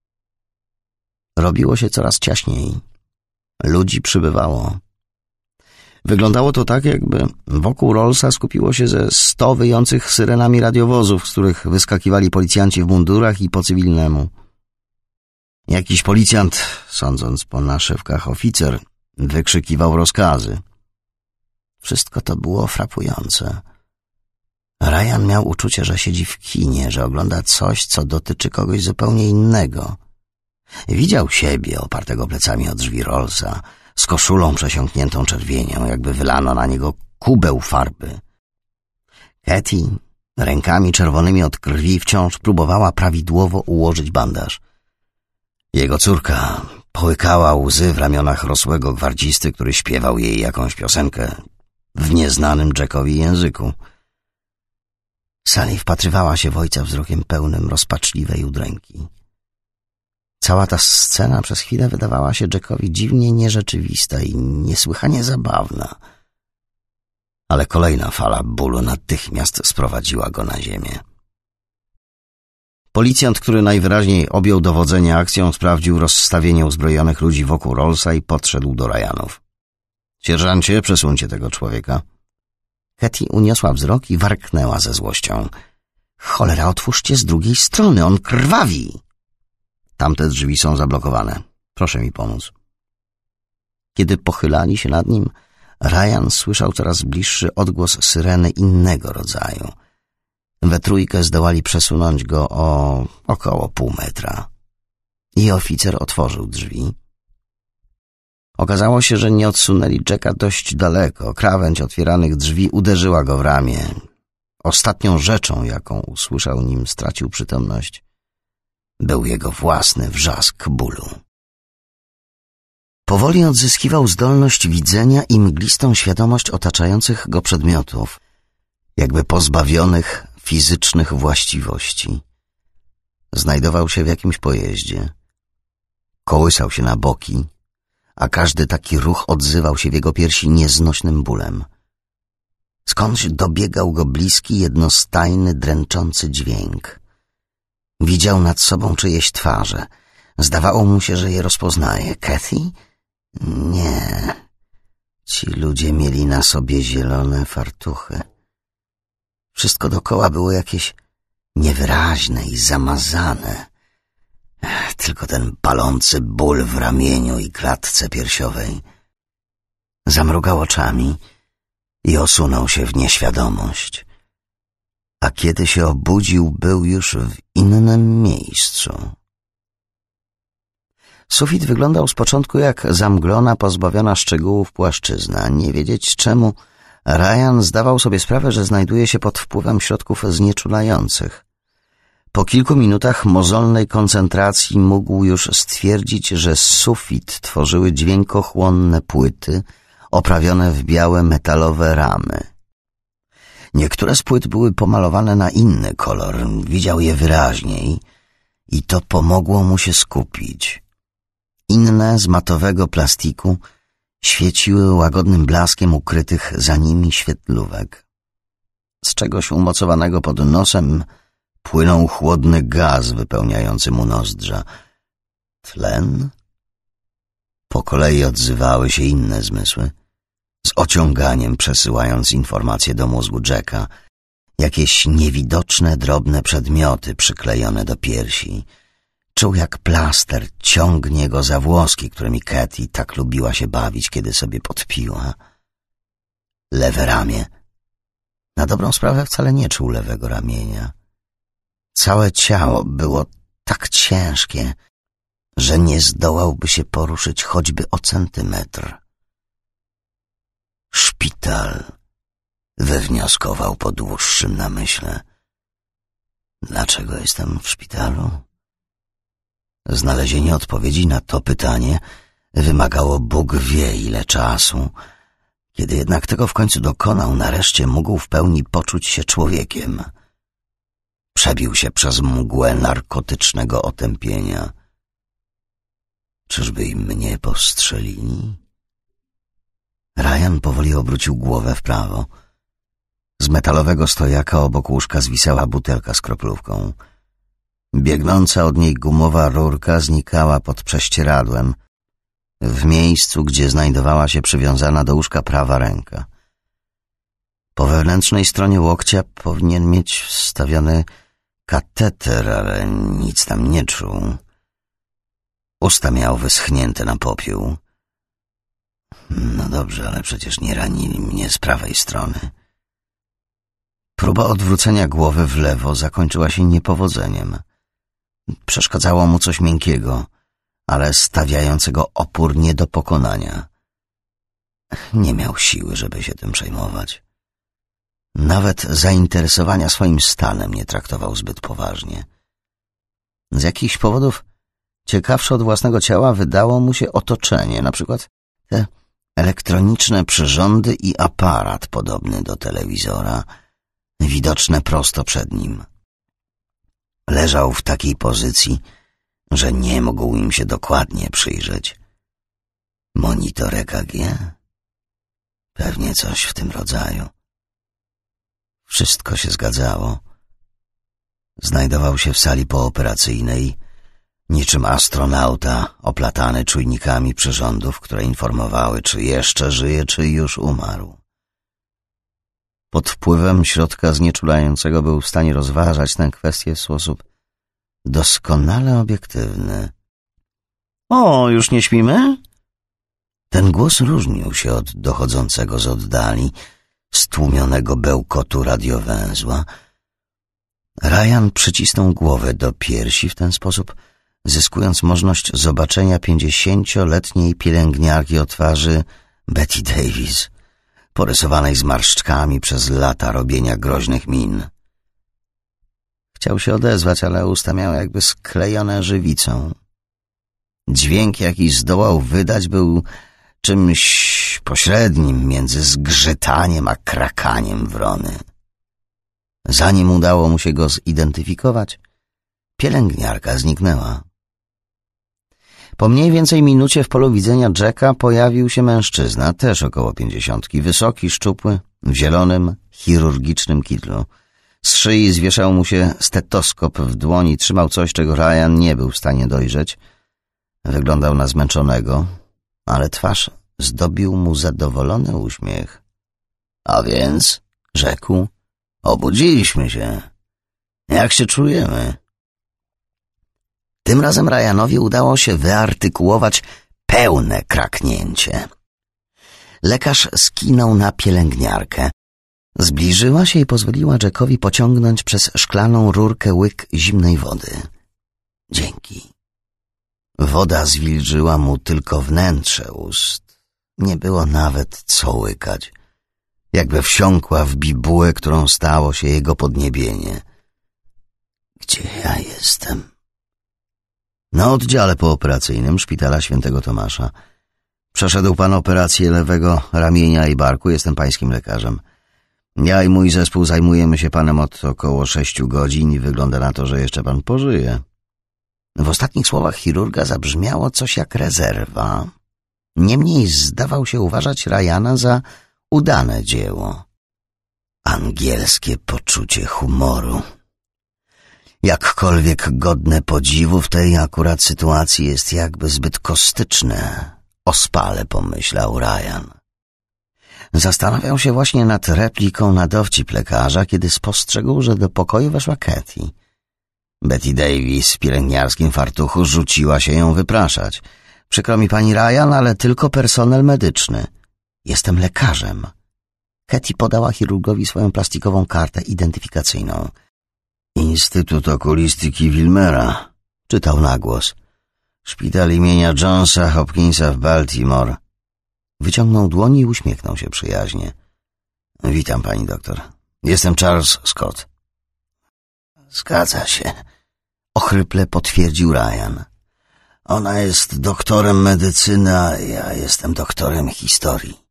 Robiło się coraz ciaśniej. Ludzi przybywało. Wyglądało to tak, jakby wokół Rollsa skupiło się ze sto wyjących syrenami radiowozów, z których wyskakiwali policjanci w mundurach i po cywilnemu. Jakiś policjant, sądząc po naszywkach oficer, wykrzykiwał rozkazy. Wszystko to było frapujące. Ryan miał uczucie, że siedzi w kinie, że ogląda coś, co dotyczy kogoś zupełnie innego. Widział siebie, opartego plecami o drzwi Rollsa, z koszulą przesiąkniętą czerwienią, jakby wylano na niego kubeł farby. Katy rękami czerwonymi od krwi wciąż próbowała prawidłowo ułożyć bandaż. Jego córka połykała łzy w ramionach rosłego gwardzisty, który śpiewał jej jakąś piosenkę w nieznanym Jackowi języku. Sally wpatrywała się w ojca wzrokiem pełnym rozpaczliwej udręki. Cała ta scena przez chwilę wydawała się Jackowi dziwnie nierzeczywista i niesłychanie zabawna. Ale kolejna fala bólu natychmiast sprowadziła go na ziemię. Policjant, który najwyraźniej objął dowodzenie akcją, sprawdził rozstawienie uzbrojonych ludzi wokół Rollsa i podszedł do Ryanów. Sierżancie, przesuńcie tego człowieka. Katy uniosła wzrok i warknęła ze złością. Cholera, otwórzcie z drugiej strony, on krwawi! Tamte drzwi są zablokowane. Proszę mi pomóc. Kiedy pochylali się nad nim, Ryan słyszał coraz bliższy odgłos syreny innego rodzaju. We trójkę zdołali przesunąć go o około pół metra. I oficer otworzył drzwi. Okazało się, że nie odsunęli Jacka dość daleko. Krawędź otwieranych drzwi uderzyła go w ramię. Ostatnią rzeczą, jaką usłyszał, nim stracił przytomność, był jego własny wrzask bólu. Powoli odzyskiwał zdolność widzenia i mglistą świadomość otaczających go przedmiotów, jakby pozbawionych fizycznych właściwości. Znajdował się w jakimś pojeździe. Kołysał się na boki, a każdy taki ruch odzywał się w jego piersi nieznośnym bólem. Skądś dobiegał go bliski, jednostajny, dręczący dźwięk. Widział nad sobą czyjeś twarze. Zdawało mu się, że je rozpoznaje. Kathy? Nie. Ci ludzie mieli na sobie zielone fartuchy. Wszystko dokoła było jakieś niewyraźne i zamazane. Tylko ten palący ból w ramieniu i klatce piersiowej. Zamrugał oczami i osunął się w nieświadomość. A kiedy się obudził, był już w innym miejscu. Sufit wyglądał z początku jak zamglona, pozbawiona szczegółów płaszczyzna. Nie wiedzieć czemu, Ryan zdawał sobie sprawę, że znajduje się pod wpływem środków znieczulających. Po kilku minutach mozolnej koncentracji mógł już stwierdzić, że sufit tworzyły dźwiękochłonne płyty oprawione w białe metalowe ramy. Niektóre z płyt były pomalowane na inny kolor, widział je wyraźniej i to pomogło mu się skupić. Inne z matowego plastiku świeciły łagodnym blaskiem ukrytych za nimi świetlówek. Z czegoś umocowanego pod nosem płynął chłodny gaz wypełniający mu nozdrza. Tlen? Po kolei odzywały się inne zmysły, z ociąganiem przesyłając informacje do mózgu Jacka, jakieś niewidoczne, drobne przedmioty przyklejone do piersi. Czuł, jak plaster ciągnie go za włoski, którymi Kathy tak lubiła się bawić, kiedy sobie podpiła. Lewe ramię. Na dobrą sprawę wcale nie czuł lewego ramienia. Całe ciało było tak ciężkie, że nie zdołałby się poruszyć choćby o centymetr. Szpital, wywnioskował po dłuższym namyśle. Dlaczego jestem w szpitalu? Znalezienie odpowiedzi na to pytanie wymagało Bóg wie ile czasu. Kiedy jednak tego w końcu dokonał, nareszcie mógł w pełni poczuć się człowiekiem. Przebił się przez mgłę narkotycznego otępienia. Czyżby i mnie postrzelili? Ryan powoli obrócił głowę w prawo. Z metalowego stojaka obok łóżka zwisała butelka z kroplówką. Biegnąca od niej gumowa rurka znikała pod prześcieradłem, w miejscu, gdzie znajdowała się przywiązana do łóżka prawa ręka. Po wewnętrznej stronie łokcia powinien mieć wstawiony kateter, ale nic tam nie czuł. Usta miał wyschnięte na popiół. No dobrze, ale przecież nie ranili mnie z prawej strony. Próba odwrócenia głowy w lewo zakończyła się niepowodzeniem. Przeszkadzało mu coś miękkiego, ale stawiającego opór nie do pokonania. Nie miał siły, żeby się tym przejmować. Nawet zainteresowania swoim stanem nie traktował zbyt poważnie. Z jakichś powodów ciekawsze od własnego ciała wydało mu się otoczenie, na przykład te elektroniczne przyrządy i aparat podobny do telewizora, widoczne prosto przed nim. Leżał w takiej pozycji, że nie mógł im się dokładnie przyjrzeć. Monitor E K G? Pewnie coś w tym rodzaju. Wszystko się zgadzało. Znajdował się w sali pooperacyjnej, niczym astronauta oplatany czujnikami przyrządów, które informowały, czy jeszcze żyje, czy już umarł. Pod wpływem środka znieczulającego był w stanie rozważać tę kwestię w sposób doskonale obiektywny. O, już nie śpimy? Ten głos różnił się od dochodzącego z oddali, stłumionego bełkotu radiowęzła. Ryan przycisnął głowę do piersi w ten sposób, zyskując możliwość zobaczenia pięćdziesięcioletniej pielęgniarki o twarzy Betty Davis, porysowanej zmarszczkami przez lata robienia groźnych min. Chciał się odezwać, ale usta miał jakby sklejone żywicą. Dźwięk, jaki zdołał wydać, był czymś pośrednim między zgrzytaniem a krakaniem wrony. Zanim udało mu się go zidentyfikować, pielęgniarka zniknęła. Po mniej więcej minucie w polu widzenia Jacka pojawił się mężczyzna, też około pięćdziesiątki, wysoki, szczupły, w zielonym, chirurgicznym kitlu. Z szyi zwieszał mu się stetoskop w dłoni, trzymał coś, czego Ryan nie był w stanie dojrzeć. Wyglądał na zmęczonego, ale twarz zdobił mu zadowolony uśmiech. — A więc — rzekł — obudziliśmy się. Jak się czujemy? Tym razem Ryanowi udało się wyartykułować pełne kraknięcie. Lekarz skinął na pielęgniarkę. Zbliżyła się i pozwoliła Jackowi pociągnąć przez szklaną rurkę łyk zimnej wody. Dzięki. Woda zwilżyła mu tylko wnętrze ust. Nie było nawet co łykać. Jakby wsiąkła w bibułę, którą stało się jego podniebienie. Gdzie ja jestem? Na oddziale pooperacyjnym szpitala Świętego Tomasza. Przeszedł pan operację lewego ramienia i barku. Jestem pańskim lekarzem. Ja i mój zespół zajmujemy się panem od około sześciu godzin i wygląda na to, że jeszcze pan pożyje. W ostatnich słowach chirurga zabrzmiało coś jak rezerwa. Niemniej zdawał się uważać Ryana za udane dzieło. Angielskie poczucie humoru. Jakkolwiek godne podziwu w tej akurat sytuacji jest jakby zbyt kostyczne. Ospale pomyślał Ryan. Zastanawiał się właśnie nad repliką na dowcip lekarza, kiedy spostrzegł, że do pokoju weszła Katy. Betty Davis w pielęgniarskim fartuchu rzuciła się ją wypraszać. Przykro mi pani Ryan, ale tylko personel medyczny. Jestem lekarzem. Katy podała chirurgowi swoją plastikową kartę identyfikacyjną. Instytut Okulistyki Wilmera, czytał na głos. Szpital imienia Jonesa Hopkinsa w Baltimore. Wyciągnął dłoń i uśmiechnął się przyjaźnie. Witam pani doktor. Jestem Charles Scott. Zgadza się. Ochryple potwierdził Ryan. Ona jest doktorem medycyny, a ja jestem doktorem historii.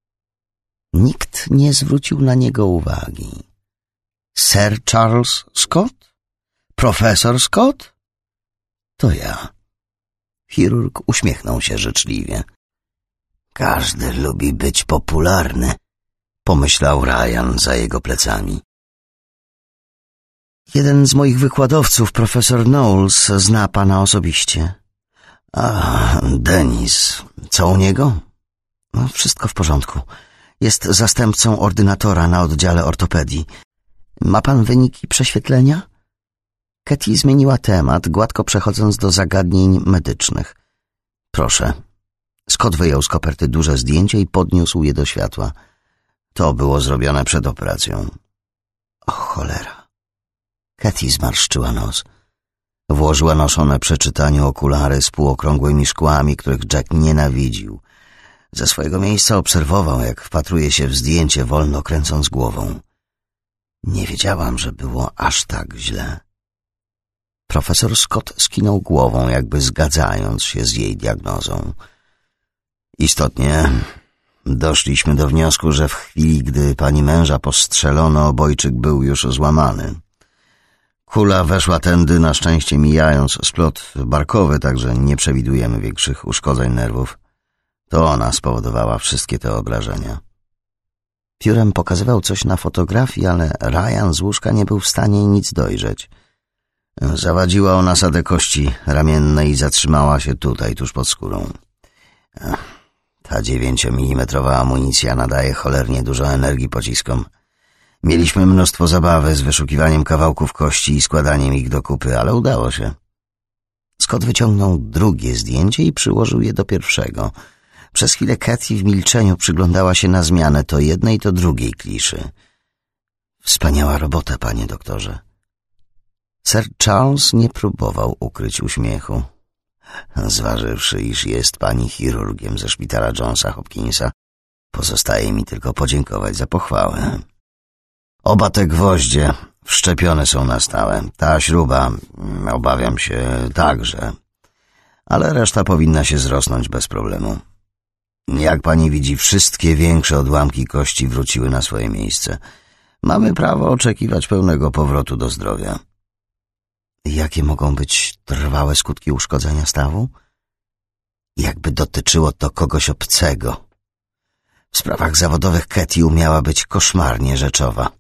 Nikt nie zwrócił na niego uwagi. Sir Charles Scott? Profesor Scott? To ja. Chirurg uśmiechnął się życzliwie. Każdy lubi być popularny, pomyślał Ryan za jego plecami. Jeden z moich wykładowców, profesor Knowles, zna pana osobiście. A, Denis, co u niego? No, wszystko w porządku. Jest zastępcą ordynatora na oddziale ortopedii. Ma pan wyniki prześwietlenia? Katy zmieniła temat, gładko przechodząc do zagadnień medycznych. Proszę. Scott wyjął z koperty duże zdjęcie i podniósł je do światła. To było zrobione przed operacją. O cholera. Katy zmarszczyła nos. Włożyła noszone przy czytaniu okulary z półokrągłymi szkłami, których Jack nienawidził. Ze swojego miejsca obserwował, jak wpatruje się w zdjęcie, wolno kręcąc głową. Nie wiedziałam, że było aż tak źle. Profesor Scott skinął głową, jakby zgadzając się z jej diagnozą. Istotnie doszliśmy do wniosku, że w chwili, gdy pani męża postrzelono, obojczyk był już złamany. Kula weszła tędy, na szczęście mijając splot barkowy, także nie przewidujemy większych uszkodzeń nerwów. To ona spowodowała wszystkie te obrażenia. Piórem pokazywał coś na fotografii, ale Ryan z łóżka nie był w stanie nic dojrzeć. Zawadziła ona nasadę kości ramiennej i zatrzymała się tutaj, tuż pod skórą. Ta dziewięciomilimetrowa amunicja nadaje cholernie dużo energii pociskom. Mieliśmy mnóstwo zabawy z wyszukiwaniem kawałków kości i składaniem ich do kupy, ale udało się. Scott wyciągnął drugie zdjęcie i przyłożył je do pierwszego. Przez chwilę Katy w milczeniu przyglądała się na zmianę to jednej, to drugiej kliszy. Wspaniała robota, panie doktorze. Sir Charles nie próbował ukryć uśmiechu. Zważywszy, iż jest pani chirurgiem ze szpitala Jonesa Hopkinsa, pozostaje mi tylko podziękować za pochwałę. Oba te gwoździe wszczepione są na stałe. Ta śruba, obawiam się, także. Ale reszta powinna się zrosnąć bez problemu. Jak pani widzi, wszystkie większe odłamki kości wróciły na swoje miejsce. Mamy prawo oczekiwać pełnego powrotu do zdrowia. Jakie mogą być trwałe skutki uszkodzenia stawu? Jakby dotyczyło to kogoś obcego. W sprawach zawodowych Katy umiała być koszmarnie rzeczowa.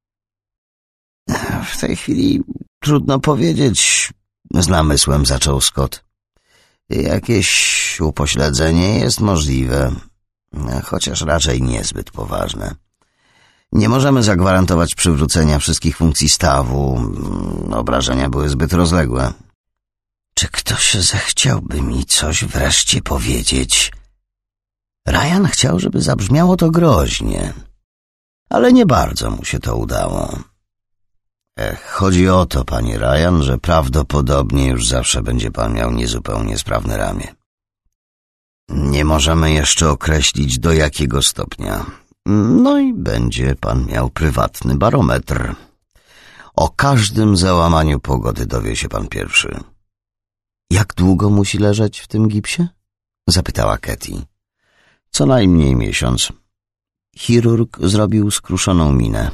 W tej chwili trudno powiedzieć, z namysłem zaczął Scott. Jakieś upośledzenie jest możliwe, chociaż raczej niezbyt poważne. Nie możemy zagwarantować przywrócenia wszystkich funkcji stawu. Obrażenia były zbyt rozległe. Czy ktoś zechciałby mi coś wreszcie powiedzieć? Ryan chciał, żeby zabrzmiało to groźnie, ale nie bardzo mu się to udało. Ech, chodzi o to, panie Ryan, że prawdopodobnie już zawsze będzie pan miał niezupełnie sprawne ramię. Nie możemy jeszcze określić, do jakiego stopnia. No i będzie pan miał prywatny barometr. O każdym załamaniu pogody dowie się pan pierwszy. Jak długo musi leżeć w tym gipsie? Zapytała Katy. Co najmniej miesiąc. Chirurg zrobił skruszoną minę.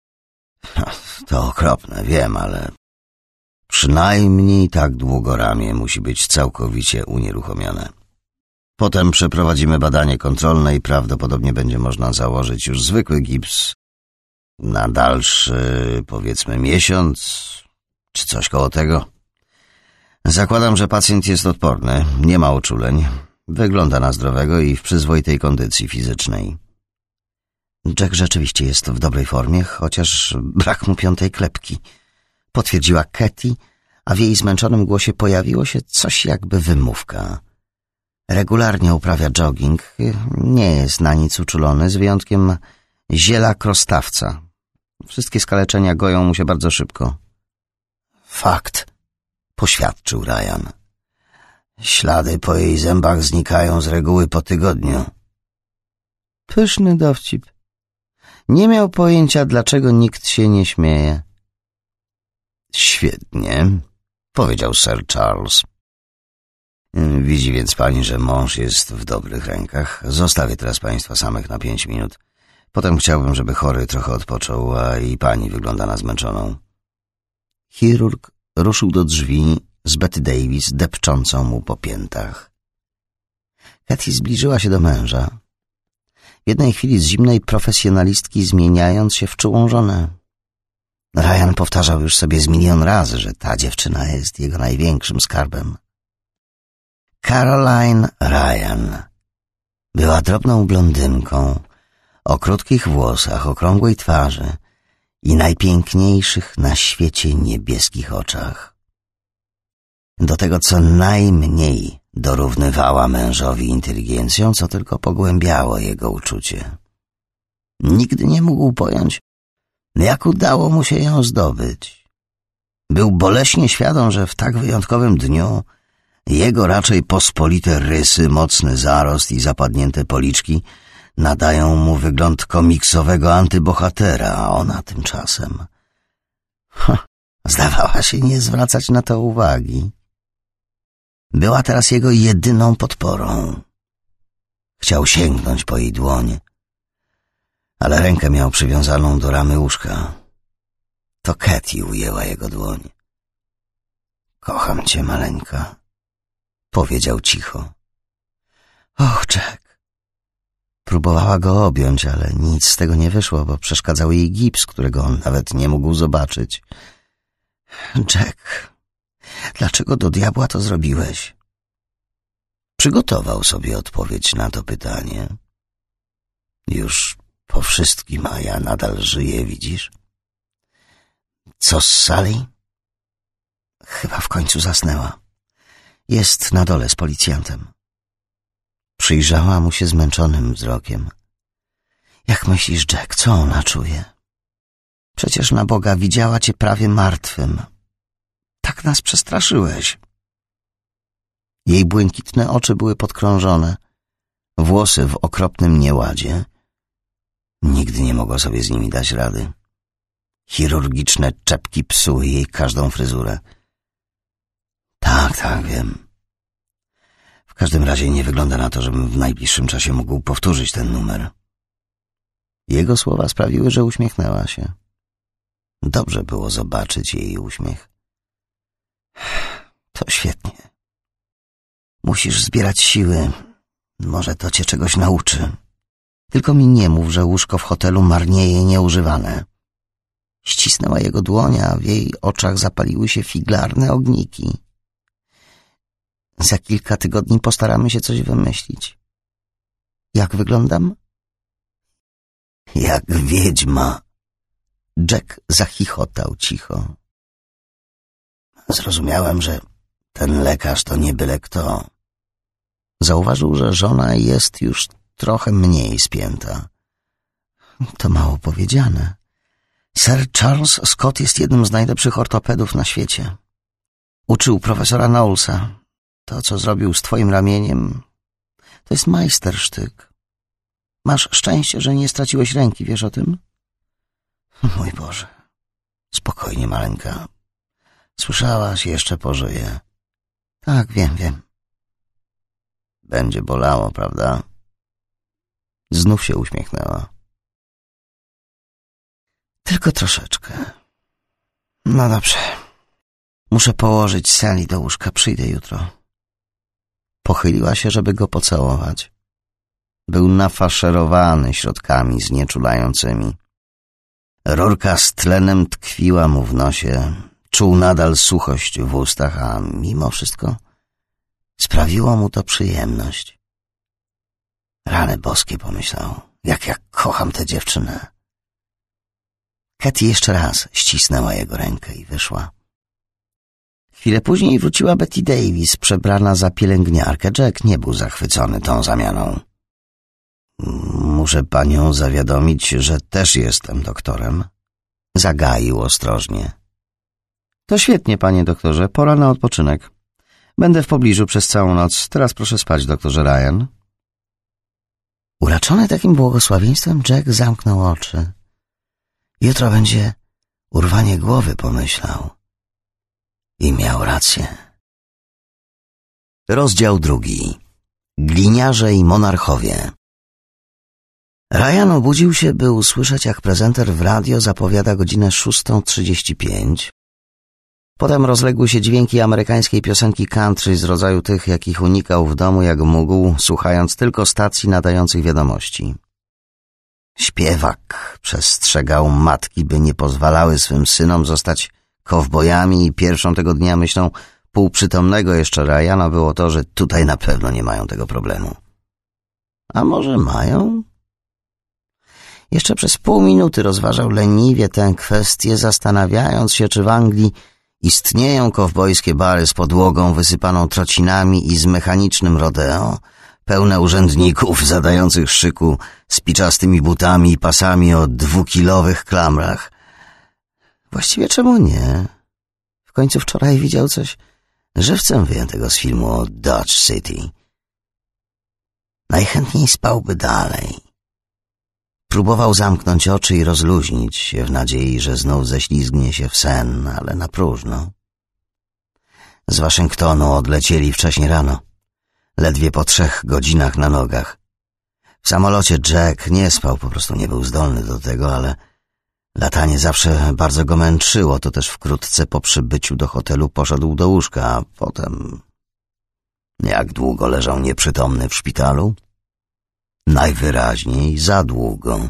To okropne, wiem, ale przynajmniej tak długo ramię musi być całkowicie unieruchomione. Potem przeprowadzimy badanie kontrolne i prawdopodobnie będzie można założyć już zwykły gips na dalszy, powiedzmy, miesiąc, czy coś koło tego. Zakładam, że pacjent jest odporny, nie ma uczuleń, wygląda na zdrowego i w przyzwoitej kondycji fizycznej. Jack rzeczywiście jest w dobrej formie, chociaż brak mu piątej klepki, potwierdziła Katy, a w jej zmęczonym głosie pojawiło się coś jakby wymówka. Regularnie uprawia jogging, nie jest na nic uczulony, z wyjątkiem ziela krostawca. Wszystkie skaleczenia goją mu się bardzo szybko. Fakt, poświadczył Ryan. Ślady po jej zębach znikają z reguły po tygodniu. Pyszny dowcip. Nie miał pojęcia, dlaczego nikt się nie śmieje. Świetnie, powiedział Sir Charles. Widzi więc pani, że mąż jest w dobrych rękach. Zostawię teraz państwa samych na pięć minut. Potem chciałbym, żeby chory trochę odpoczął, a i pani wygląda na zmęczoną. Chirurg ruszył do drzwi z Betty Davis depczącą mu po piętach. Katy zbliżyła się do męża. W jednej chwili z zimnej profesjonalistki zmieniając się w czułą żonę. Ryan powtarzał już sobie z milion razy, że ta dziewczyna jest jego największym skarbem. Caroline Ryan była drobną blondynką, o krótkich włosach, okrągłej twarzy i najpiękniejszych na świecie niebieskich oczach. Do tego co najmniej dorównywała mężowi inteligencją, co tylko pogłębiało jego uczucie. Nigdy nie mógł pojąć, jak udało mu się ją zdobyć. Był boleśnie świadom, że w tak wyjątkowym dniu jego raczej pospolite rysy, mocny zarost i zapadnięte policzki nadają mu wygląd komiksowego antybohatera, a ona tymczasem ha, zdawała się nie zwracać na to uwagi. Była teraz jego jedyną podporą. Chciał sięgnąć po jej dłoń, ale rękę miał przywiązaną do ramy łóżka. To Katy ujęła jego dłoń. Kocham cię, maleńka, powiedział cicho. Och, Jack. Próbowała go objąć, ale nic z tego nie wyszło, bo przeszkadzał jej gips, którego on nawet nie mógł zobaczyć. Jack, dlaczego do diabła to zrobiłeś? Przygotował sobie odpowiedź na to pytanie. Już Po wszystkim, a ja nadal żyję, widzisz? Co z Sally? Chyba w końcu zasnęła. Jest na dole z policjantem. Przyjrzała mu się zmęczonym wzrokiem. Jak myślisz, Jack, co ona czuje? Przecież na Boga widziała cię prawie martwym. Tak nas przestraszyłeś. Jej błękitne oczy były podkrążone, włosy w okropnym nieładzie. Nigdy nie mogła sobie z nimi dać rady. Chirurgiczne czepki psuły jej każdą fryzurę. Tak, tak, wiem. W każdym razie nie wygląda na to, żebym w najbliższym czasie mógł powtórzyć ten numer. Jego słowa sprawiły, że uśmiechnęła się. Dobrze było zobaczyć jej uśmiech. To świetnie. Musisz zbierać siły. Może to cię czegoś nauczy. Tylko mi nie mów, że łóżko w hotelu marnieje nieużywane. Ścisnęła jego dłoń, a w jej oczach zapaliły się figlarne ogniki. Za kilka tygodni postaramy się coś wymyślić. Jak wyglądam? Jak wiedźma. Jack zachichotał cicho. Zrozumiałem, że ten lekarz to nie byle kto. Zauważył, że żona jest już trochę mniej spięta. To mało powiedziane. Sir Charles Scott jest jednym z najlepszych ortopedów na świecie. Uczył profesora Knowlesa. To, co zrobił z twoim ramieniem, to jest majstersztyk. Masz szczęście, że nie straciłeś ręki, wiesz o tym? Mój Boże. Spokojnie, maleńka. Słyszałaś, jeszcze pożyję. Tak, wiem, wiem. Będzie bolało, prawda? Znów się uśmiechnęła. Tylko troszeczkę. No dobrze. Muszę położyć Sally do łóżka, przyjdę jutro. Pochyliła się, żeby go pocałować. Był nafaszerowany środkami znieczulającymi. Rurka z tlenem tkwiła mu w nosie. Czuł nadal suchość w ustach, a mimo wszystko sprawiło mu to przyjemność. Rany boskie, pomyślał, jak ja kocham tę dziewczynę. Katy jeszcze raz ścisnęła jego rękę i wyszła. Chwilę później wróciła Betty Davis, przebrana za pielęgniarkę. Jack nie był zachwycony tą zamianą. Muszę panią zawiadomić, że też jestem doktorem. Zagaił ostrożnie. To świetnie, panie doktorze. Pora na odpoczynek. Będę w pobliżu przez całą noc. Teraz proszę spać, doktorze Ryan. Uraczony takim błogosławieństwem, Jack zamknął oczy. Jutro będzie urwanie głowy, pomyślał. I miał rację. Rozdział drugi. Gliniarze i monarchowie. Ryan obudził się, by usłyszeć, jak prezenter w radio zapowiada godzinę szóstą trzydzieści pięć. Potem rozległy się dźwięki amerykańskiej piosenki country z rodzaju tych, jakich unikał w domu jak mógł, słuchając tylko stacji nadających wiadomości. Śpiewak przestrzegał matki, by nie pozwalały swym synom zostać kowbojami i pierwszą tego dnia myślą półprzytomnego jeszcze Ryana było to, że tutaj na pewno nie mają tego problemu. A może mają? Jeszcze przez pół minuty rozważał leniwie tę kwestię, zastanawiając się, czy w Anglii istnieją kowbojskie bary z podłogą wysypaną trocinami i z mechanicznym rodeo, pełne urzędników zadających szyku spiczastymi butami i pasami o dwukilowych klamrach. Właściwie czemu nie? W końcu wczoraj widział coś żywcem wyjętego z filmu o Dodge City. Najchętniej spałby dalej. Próbował zamknąć oczy i rozluźnić się w nadziei, że znów ześlizgnie się w sen, ale na próżno. Z Waszyngtonu odlecieli wcześnie rano, ledwie po trzech godzinach na nogach. W samolocie Jack nie spał, po prostu nie był zdolny do tego, ale latanie zawsze bardzo go męczyło, to też wkrótce po przybyciu do hotelu poszedł do łóżka, a potem... Jak długo leżał nieprzytomny w szpitalu? Najwyraźniej za długo.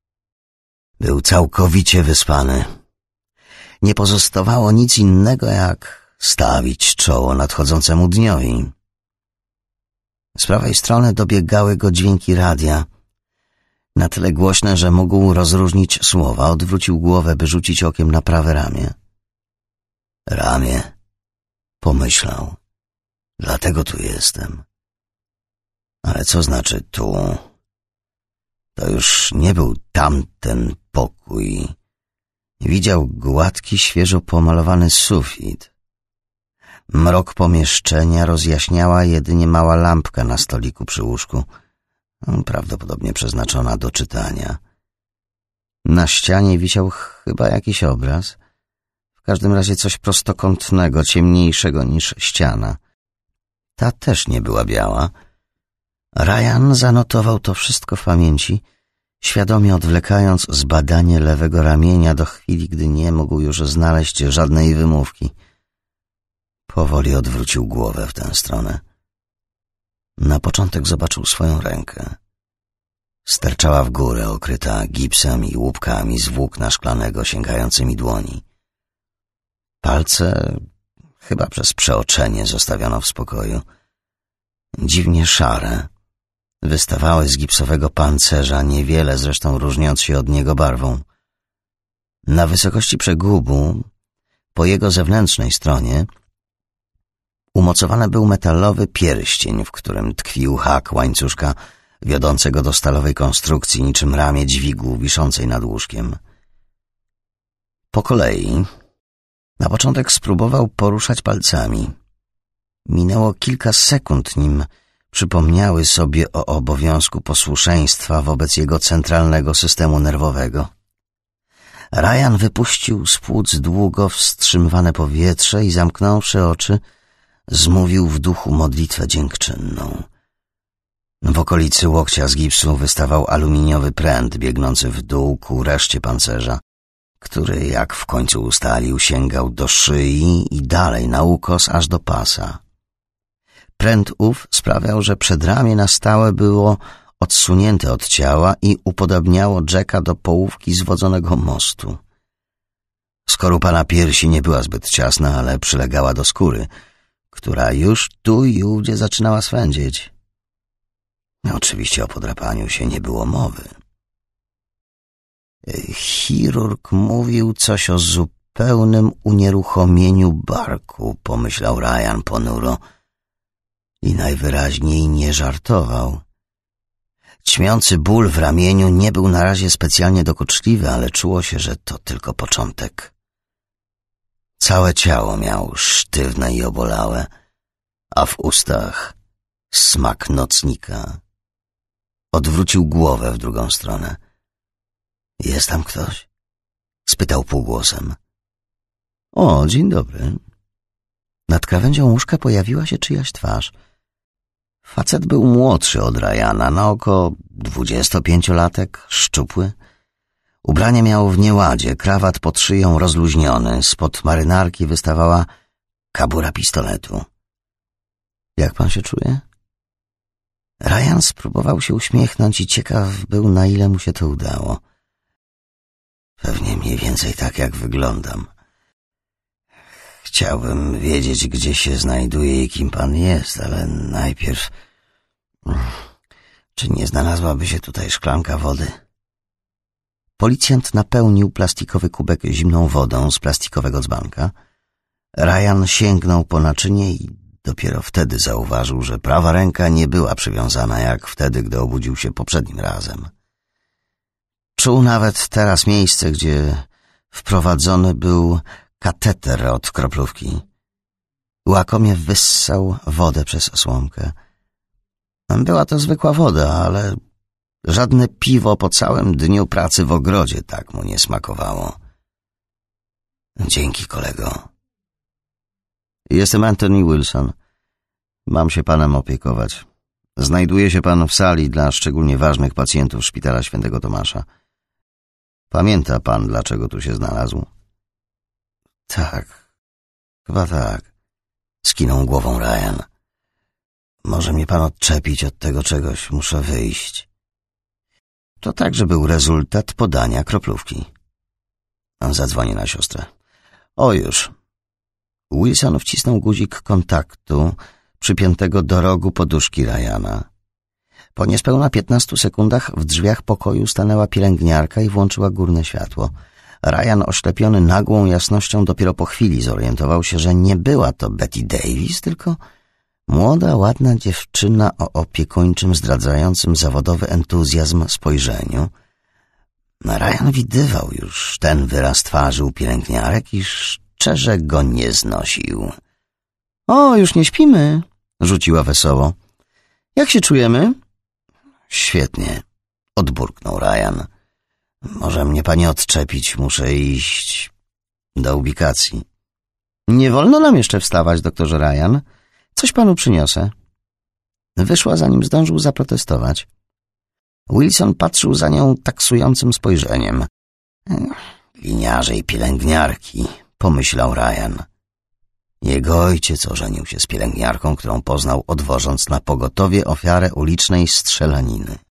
Był całkowicie wyspany. Nie pozostawało nic innego, jak stawić czoło nadchodzącemu dniowi. Z prawej strony dobiegały go dźwięki radia. Na tyle głośne, że mógł rozróżnić słowa, odwrócił głowę, by rzucić okiem na prawe ramię. Ramię, pomyślał. Dlatego tu jestem. Ale co znaczy tu? To już nie był tamten pokój. Widział gładki, świeżo pomalowany sufit. Mrok pomieszczenia rozjaśniała jedynie mała lampka na stoliku przy łóżku, prawdopodobnie przeznaczona do czytania. Na ścianie wisiał chyba jakiś obraz, w każdym razie coś prostokątnego, ciemniejszego niż ściana. Ta też nie była biała. Ryan zanotował to wszystko w pamięci, świadomie odwlekając zbadanie lewego ramienia do chwili, gdy nie mógł już znaleźć żadnej wymówki. Powoli odwrócił głowę w tę stronę. Na początek zobaczył swoją rękę. Sterczała w górę, okryta gipsem i łupkami z włókna szklanego sięgającymi dłoni. Palce chyba przez przeoczenie zostawiono w spokoju. Dziwnie szare. Wystawały z gipsowego pancerza, niewiele zresztą różniąc się od niego barwą. Na wysokości przegubu, po jego zewnętrznej stronie, umocowany był metalowy pierścień, w którym tkwił hak łańcuszka wiodącego do stalowej konstrukcji niczym ramię dźwigu wiszącej nad łóżkiem. Po kolei na początek spróbował poruszać palcami. Minęło kilka sekund, nim przypomniały sobie o obowiązku posłuszeństwa wobec jego centralnego systemu nerwowego. Ryan wypuścił z płuc długo wstrzymywane powietrze i zamknąwszy oczy, zmówił w duchu modlitwę dziękczynną. W okolicy łokcia z gipsu wystawał aluminiowy pręt biegnący w dół ku reszcie pancerza, który, jak w końcu ustalił, sięgał do szyi i dalej na ukos aż do pasa. Pręt ów sprawiał, że przedramię na stałe było odsunięte od ciała i upodobniało Jacka do połówki zwodzonego mostu. Skorupa na piersi nie była zbyt ciasna, ale przylegała do skóry, która już tu i ówdzie zaczynała swędzić. Oczywiście o podrapaniu się nie było mowy. Chirurg mówił coś o zupełnym unieruchomieniu barku, pomyślał Ryan ponuro i najwyraźniej nie żartował. Ćmiący ból w ramieniu nie był na razie specjalnie dokuczliwy, ale czuło się, że to tylko początek. Całe ciało miał sztywne i obolałe, a w ustach smak nocnika. Odwrócił głowę w drugą stronę. — Jest tam ktoś? — spytał półgłosem. — O, dzień dobry. Nad krawędzią łóżka pojawiła się czyjaś twarz. Facet był młodszy od Ryana, na oko dwudziestopięciolatek, szczupły. Ubranie miał w nieładzie, krawat pod szyją rozluźniony, spod marynarki wystawała kabura pistoletu. — Jak pan się czuje? Ryan spróbował się uśmiechnąć i ciekaw był, na ile mu się to udało. — Pewnie mniej więcej tak, jak wyglądam. Chciałbym wiedzieć, gdzie się znajduje i kim pan jest, ale najpierw... Czy nie znalazłaby się tutaj szklanka wody? Policjant napełnił plastikowy kubek zimną wodą z plastikowego dzbanka. Ryan sięgnął po naczynie i dopiero wtedy zauważył, że prawa ręka nie była przywiązana jak wtedy, gdy obudził się poprzednim razem. Czuł nawet teraz miejsce, gdzie wprowadzony był kateter od kroplówki. Łakomie wyssał wodę przez słomkę. Była to zwykła woda, ale żadne piwo po całym dniu pracy w ogrodzie tak mu nie smakowało. — Dzięki, kolego. — Jestem Anthony Wilson. Mam się panem opiekować. Znajduje się pan w sali dla szczególnie ważnych pacjentów szpitala Świętego Tomasza. Pamięta pan, dlaczego tu się znalazł? — Tak, chyba tak. Skinął głową Ryan. Może mnie pan odczepić od tego czegoś, muszę wyjść. To także był rezultat podania kroplówki. On zadzwoni na siostrę. O już. Wilson wcisnął guzik kontaktu przypiętego do rogu poduszki Ryana. Po niespełna piętnastu sekundach w drzwiach pokoju stanęła pielęgniarka i włączyła górne światło. Ryan, oślepiony nagłą jasnością, dopiero po chwili zorientował się, że nie była to Betty Davis, tylko młoda, ładna dziewczyna o opiekuńczym, zdradzającym zawodowy entuzjazm spojrzeniu. Ryan widywał już ten wyraz twarzy u pielęgniarek i szczerze go nie znosił. — O, już nie śpimy — rzuciła wesoło. — Jak się czujemy? — Świetnie — odburknął Ryan. — Może mnie pani odczepić, muszę iść do ubikacji. — Nie wolno nam jeszcze wstawać, doktorze Ryan. Coś panu przyniosę. Wyszła, zanim zdążył zaprotestować. Wilson patrzył za nią taksującym spojrzeniem. Liniarze i pielęgniarki, pomyślał Ryan. Jego ojciec ożenił się z pielęgniarką, którą poznał, odwożąc na pogotowie ofiarę ulicznej strzelaniny.